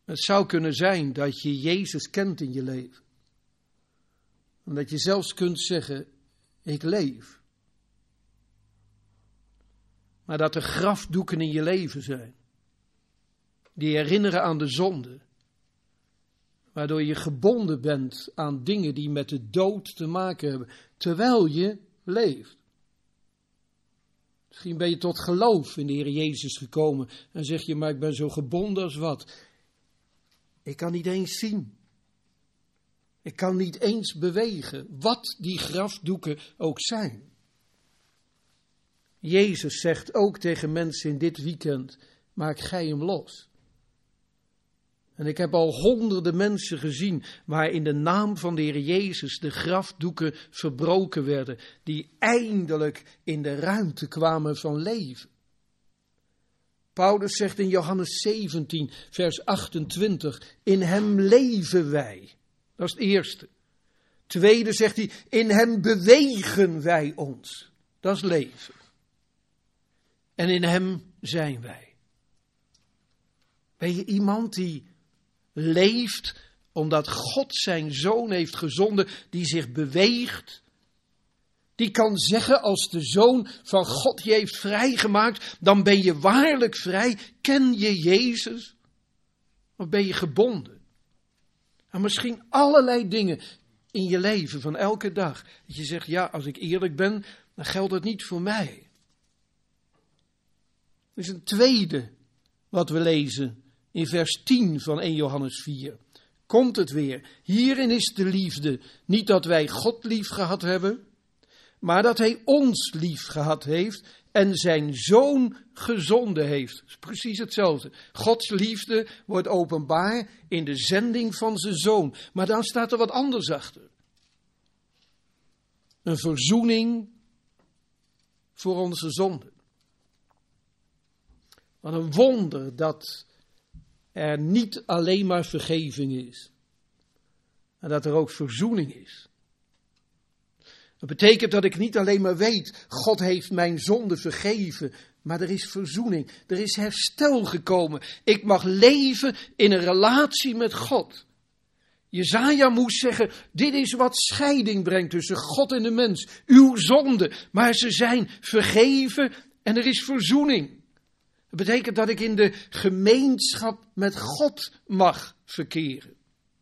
Speaker 1: Het zou kunnen zijn dat je Jezus kent in je leven. En dat je zelfs kunt zeggen, ik leef. Maar dat er grafdoeken in je leven zijn. Die herinneren aan de zonde. Waardoor je gebonden bent aan dingen die met de dood te maken hebben. Terwijl je leeft. Misschien ben je tot geloof in de Heer Jezus gekomen. En zeg je, maar ik ben zo gebonden als wat. Ik kan niet eens zien. Ik kan niet eens bewegen. Wat die grafdoeken ook zijn. Jezus zegt ook tegen mensen in dit weekend, maak gij hem los. En ik heb al honderden mensen gezien waar in de naam van de Heer Jezus de grafdoeken verbroken werden. Die eindelijk in de ruimte kwamen van leven. Paulus zegt in Johannes zeventien, vers achtentwintig, in hem leven wij. Dat is het eerste. Tweede zegt hij, in hem bewegen wij ons. Dat is leven. En in hem zijn wij. Ben je iemand die leeft omdat God zijn zoon heeft gezonden, die zich beweegt, die kan zeggen als de zoon van God je heeft vrijgemaakt, dan ben je waarlijk vrij. Ken je Jezus? Of ben je gebonden? En misschien allerlei dingen in je leven van elke dag. Dat je zegt, ja, als ik eerlijk ben, dan geldt het niet voor mij. Er is een tweede wat we lezen in vers tien van eerste Johannes vier. Komt het weer. Hierin is de liefde. Niet dat wij God lief gehad hebben, maar dat hij ons lief gehad heeft en zijn zoon gezonden heeft. Dat is precies hetzelfde. Gods liefde wordt openbaar in de zending van zijn zoon. Maar dan staat er wat anders achter. Een verzoening voor onze zonden. Wat een wonder dat er niet alleen maar vergeving is. Maar dat er ook verzoening is. Dat betekent dat ik niet alleen maar weet, God heeft mijn zonde vergeven, maar er is verzoening, er is herstel gekomen. Ik mag leven in een relatie met God. Jesaja moest zeggen, dit is wat scheiding brengt tussen God en de mens. Uw zonde, maar ze zijn vergeven en er is verzoening. Dat betekent dat ik in de gemeenschap met God mag verkeren.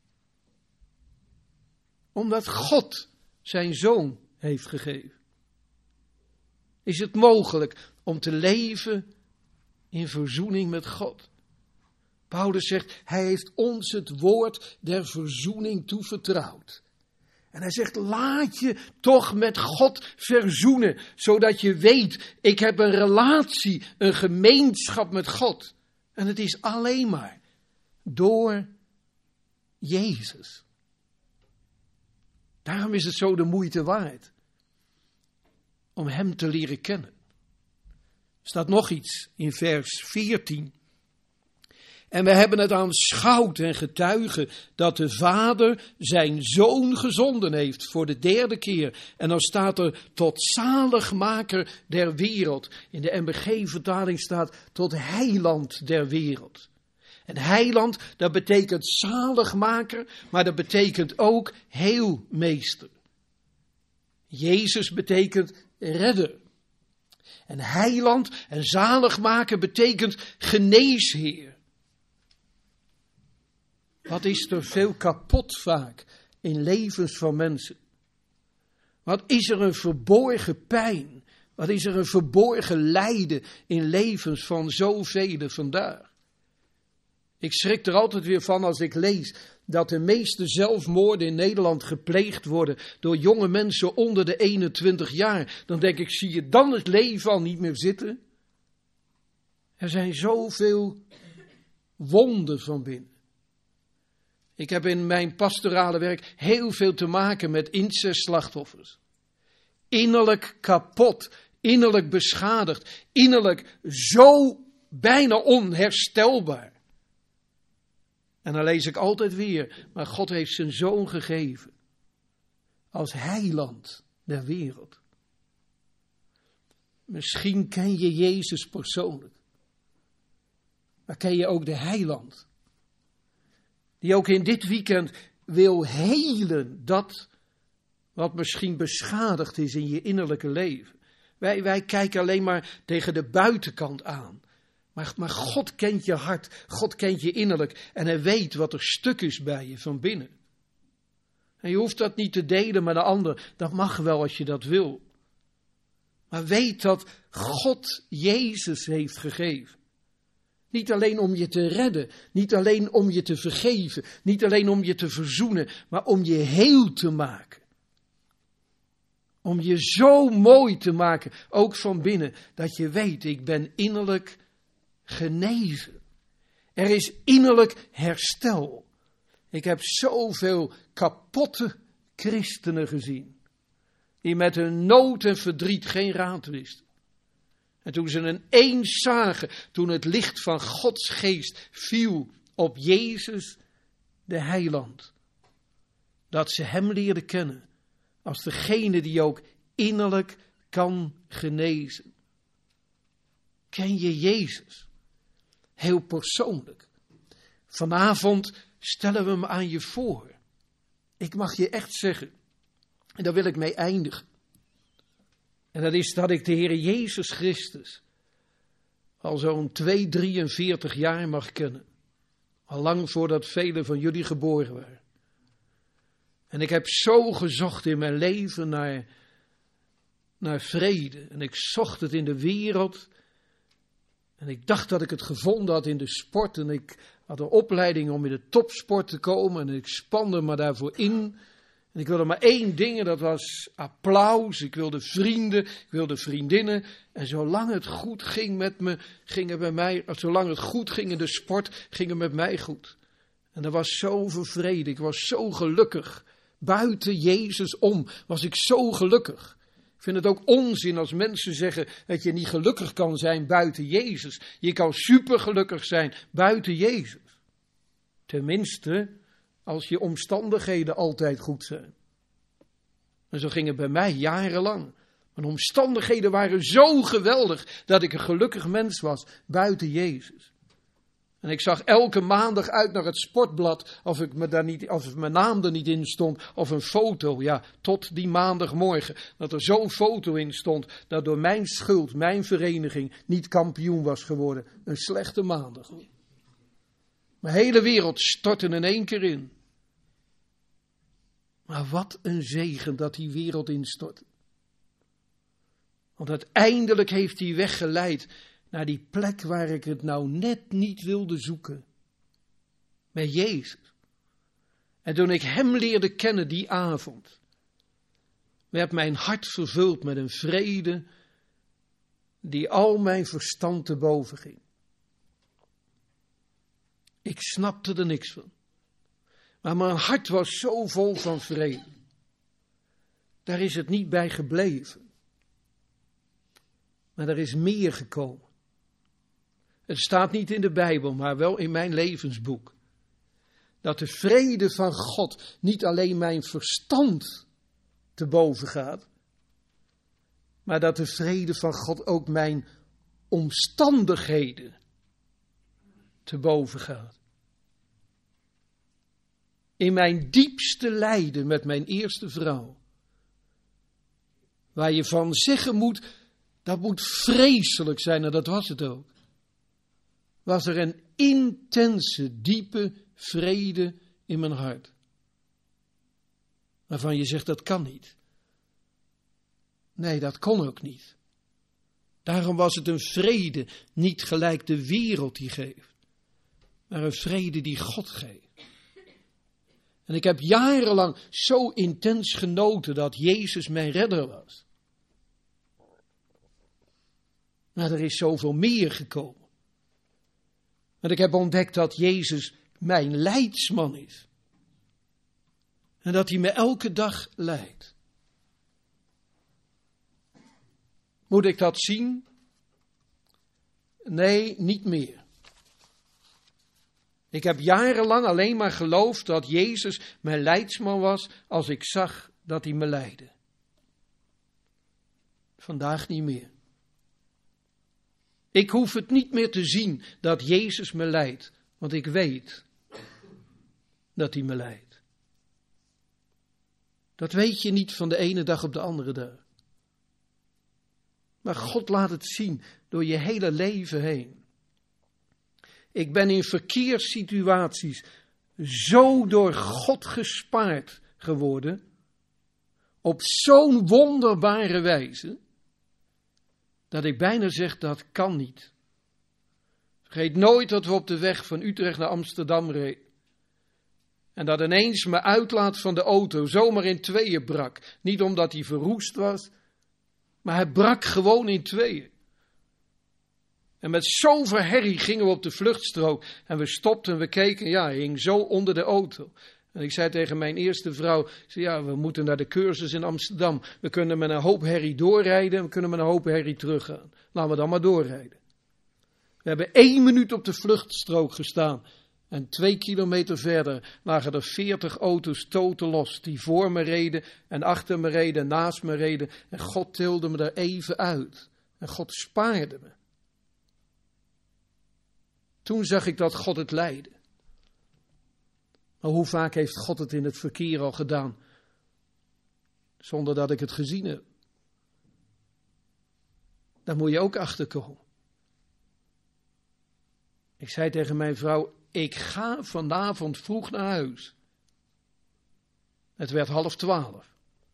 Speaker 1: Omdat God zijn zoon heeft gegeven. Is het mogelijk om te leven in verzoening met God? Paulus zegt, hij heeft ons het woord der verzoening toevertrouwd. En hij zegt, laat je toch met God verzoenen, zodat je weet, ik heb een relatie, een gemeenschap met God. En het is alleen maar door Jezus. Daarom is het zo de moeite waard om hem te leren kennen. Er staat nog iets in vers veertien. En we hebben het aanschouwd en getuigen dat de Vader zijn Zoon gezonden heeft voor de derde keer. En dan staat er tot zaligmaker der wereld. In de M B G-vertaling staat tot heiland der wereld. En heiland, dat betekent zaligmaker, maar dat betekent ook heelmeester. Jezus betekent redder. En heiland en zaligmaker betekent geneesheer. Wat is er veel kapot vaak in levens van mensen? Wat is er een verborgen pijn? Wat is er een verborgen lijden in levens van zoveel vandaag? Ik schrik er altijd weer van als ik lees dat de meeste zelfmoorden in Nederland gepleegd worden door jonge mensen onder de eenentwintig jaar. Dan denk ik, zie je dan het leven al niet meer zitten? Er zijn zoveel wonden van binnen. Ik heb in mijn pastorale werk heel veel te maken met incestslachtoffers. Innerlijk kapot, innerlijk beschadigd, innerlijk zo bijna onherstelbaar. En dan lees ik altijd weer, maar God heeft zijn zoon gegeven als heiland der wereld. Misschien ken je Jezus persoonlijk, maar ken je ook de heiland? Die ook in dit weekend wil helen dat wat misschien beschadigd is in je innerlijke leven. Wij, wij kijken alleen maar tegen de buitenkant aan. Maar, maar God kent je hart, God kent je innerlijk en hij weet wat er stuk is bij je van binnen. En je hoeft dat niet te delen met een ander, dat mag wel als je dat wil. Maar weet dat God Jezus heeft gegeven. Niet alleen om je te redden, niet alleen om je te vergeven, niet alleen om je te verzoenen, maar om je heel te maken. Om je zo mooi te maken, ook van binnen, dat je weet, ik ben innerlijk genezen. Er is innerlijk herstel. Ik heb zoveel kapotte christenen gezien, die met hun nood en verdriet geen raad wisten. En toen ze een eens zagen, toen het licht van Gods geest viel op Jezus, de heiland, dat ze hem leerden kennen als degene die ook innerlijk kan genezen. Ken je Jezus? Heel persoonlijk. Vanavond stellen we hem aan je voor. Ik mag je echt zeggen, en daar wil ik mee eindigen. En dat is dat ik de Heer Jezus Christus al zo'n twee, drieënveertig jaar mag kennen. Al lang voordat velen van jullie geboren waren. En ik heb zo gezocht in mijn leven naar, naar vrede. En ik zocht het in de wereld. En ik dacht dat ik het gevonden had in de sport. En ik had een opleiding om in de topsport te komen. En ik spande me daarvoor in. En ik wilde maar één ding, en dat was applaus. Ik wilde vrienden, ik wilde vriendinnen. En zolang het goed ging met me, ging het bij mij, zolang het goed ging in de sport, ging het met mij goed. En er was zoveel vrede, ik was zo gelukkig. Buiten Jezus om was ik zo gelukkig. Ik vind het ook onzin als mensen zeggen dat je niet gelukkig kan zijn buiten Jezus. Je kan supergelukkig zijn buiten Jezus. Tenminste, als je omstandigheden altijd goed zijn. En zo ging het bij mij jarenlang. Mijn omstandigheden waren zo geweldig dat ik een gelukkig mens was buiten Jezus. En ik zag elke maandag uit naar het sportblad of, ik me daar niet, of mijn naam er niet in stond of een foto. Ja, tot die maandagmorgen dat er zo'n foto in stond dat door mijn schuld mijn vereniging niet kampioen was geworden. Een slechte maandag. Mijn hele wereld stortte in één keer in. Maar wat een zegen dat die wereld instortte. Want uiteindelijk heeft hij weggeleid naar die plek waar ik het nou net niet wilde zoeken. Met Jezus. En toen ik hem leerde kennen die avond, werd mijn hart vervuld met een vrede die al mijn verstand te boven ging. Ik snapte er niks van. Maar mijn hart was zo vol van vrede. Daar is het niet bij gebleven. Maar er is meer gekomen. Het staat niet in de Bijbel, maar wel in mijn levensboek. Dat de vrede van God niet alleen mijn verstand te boven gaat. Maar dat de vrede van God ook mijn omstandigheden te boven gaat. In mijn diepste lijden met mijn eerste vrouw. Waar je van zeggen moet, dat moet vreselijk zijn, en dat was het ook. Was er een intense, diepe vrede in mijn hart. Waarvan je zegt, dat kan niet. Nee, dat kon ook niet. Daarom was het een vrede, niet gelijk de wereld die geeft. Maar een vrede die God geeft. En ik heb jarenlang zo intens genoten dat Jezus mijn redder was. Maar er is zoveel meer gekomen. Want ik heb ontdekt dat Jezus mijn leidsman is. En dat hij me elke dag leidt. Moet ik dat zien? Nee, niet meer. Ik heb jarenlang alleen maar geloofd dat Jezus mijn leidsman was als ik zag dat hij me leidde. Vandaag niet meer. Ik hoef het niet meer te zien dat Jezus me leidt, want ik weet dat hij me leidt. Dat weet je niet van de ene dag op de andere dag. Maar God laat het zien door je hele leven heen. Ik ben in verkeerssituaties zo door God gespaard geworden, op zo'n wonderbare wijze, dat ik bijna zeg dat kan niet. Vergeet nooit dat we op de weg van Utrecht naar Amsterdam reden. En dat ineens mijn uitlaat van de auto zomaar in tweeën brak. Niet omdat hij verroest was, maar hij brak gewoon in tweeën. En met zoveel herrie gingen we op de vluchtstrook. En we stopten en we keken, ja, hij hing zo onder de auto. En ik zei tegen mijn eerste vrouw, zei, ja, we moeten naar de cursus in Amsterdam. We kunnen met een hoop herrie doorrijden en we kunnen met een hoop herrie teruggaan. Laten we dan maar doorrijden. We hebben één minuut op de vluchtstrook gestaan. En twee kilometer verder lagen er veertig auto's toten los. Die voor me reden en achter me reden en naast me reden. En God tilde me er even uit. En God spaarde me. Toen zag ik dat God het leidde. Maar hoe vaak heeft God het in het verkeer al gedaan? Zonder dat ik het gezien heb. Daar moet je ook achter komen. Ik zei tegen mijn vrouw, ik ga vanavond vroeg naar huis. Het werd half twaalf.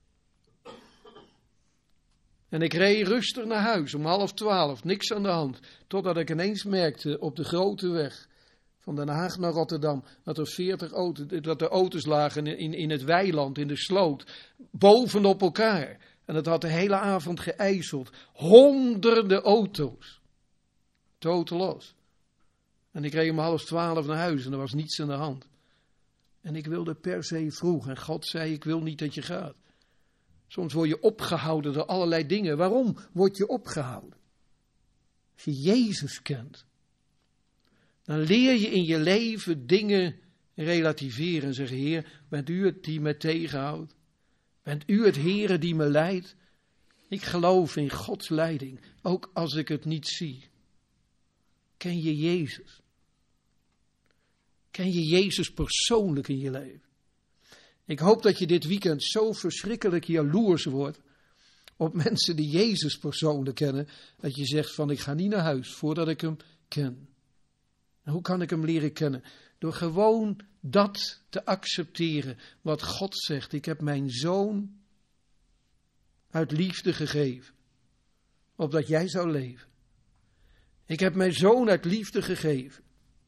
Speaker 1: En ik reed rustig naar huis om half twaalf, niks aan de hand. Totdat ik ineens merkte op de grote weg van Den Haag naar Rotterdam, dat er veertig auto's, dat er auto's lagen in, in het weiland, in de sloot, bovenop elkaar. En dat had de hele avond geijseld. Honderden auto's. Totaal los. En ik reed om half twaalf naar huis en er was niets aan de hand. En ik wilde per se vroeg. En God zei, ik wil niet dat je gaat. Soms word je opgehouden door allerlei dingen. Waarom word je opgehouden? Als je Jezus kent, dan leer je in je leven dingen relativeren. En zeggen, Heer, bent u het die me tegenhoudt? Bent u het Heere die me leidt? Ik geloof in Gods leiding, ook als ik het niet zie. Ken je Jezus? Ken je Jezus persoonlijk in je leven? Ik hoop dat je dit weekend zo verschrikkelijk jaloers wordt op mensen die Jezus persoonlijk kennen, dat je zegt van ik ga niet naar huis voordat ik hem ken. En hoe kan ik hem leren kennen? Door gewoon dat te accepteren wat God zegt. Ik heb mijn zoon uit liefde gegeven, opdat jij zou leven. Ik heb mijn zoon uit liefde gegeven,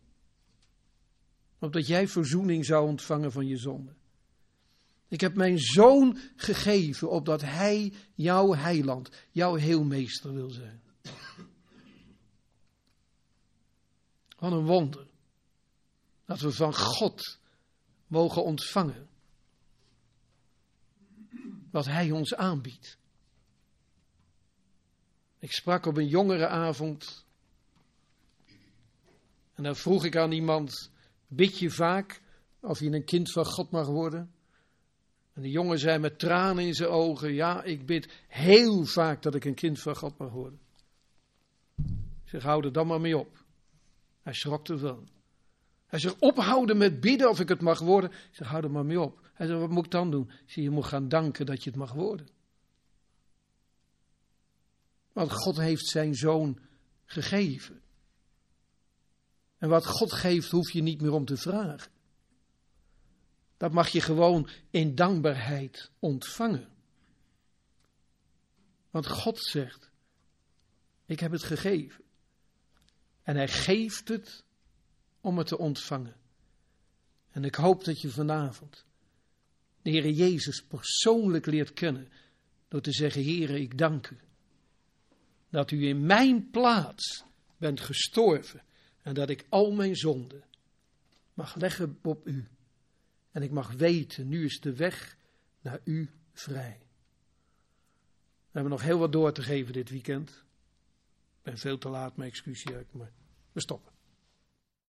Speaker 1: opdat jij verzoening zou ontvangen van je zonde. Ik heb mijn zoon gegeven, opdat hij jouw heiland, jouw heelmeester wil zijn. Wat een wonder, dat we van God mogen ontvangen wat hij ons aanbiedt. Ik sprak op een jongerenavond en dan vroeg ik aan iemand, bid je vaak of je een kind van God mag worden? En de jongen zei met tranen in zijn ogen, ja, ik bid heel vaak dat ik een kind van God mag worden. Ik zeg, hou er dan maar mee op. Hij schrok ervan. Hij zegt, ophouden met bidden of ik het mag worden. Ik zeg, hou er maar mee op. Hij zegt, wat moet ik dan doen? Ik zeg, je moet gaan danken dat je het mag worden. Want God heeft zijn zoon gegeven. En wat God geeft, hoef je niet meer om te vragen. Dat mag je gewoon in dankbaarheid ontvangen. Want God zegt, ik heb het gegeven. En hij geeft het om het te ontvangen. En ik hoop dat je vanavond de Heere Jezus persoonlijk leert kennen. Door te zeggen, Heere, ik dank u. Dat u in mijn plaats bent gestorven. En dat ik al mijn zonden mag leggen op u. En ik mag weten, nu is de weg naar u vrij. We hebben nog heel wat door te geven dit weekend. Ik ben veel te laat, mijn excuus, maar we stoppen.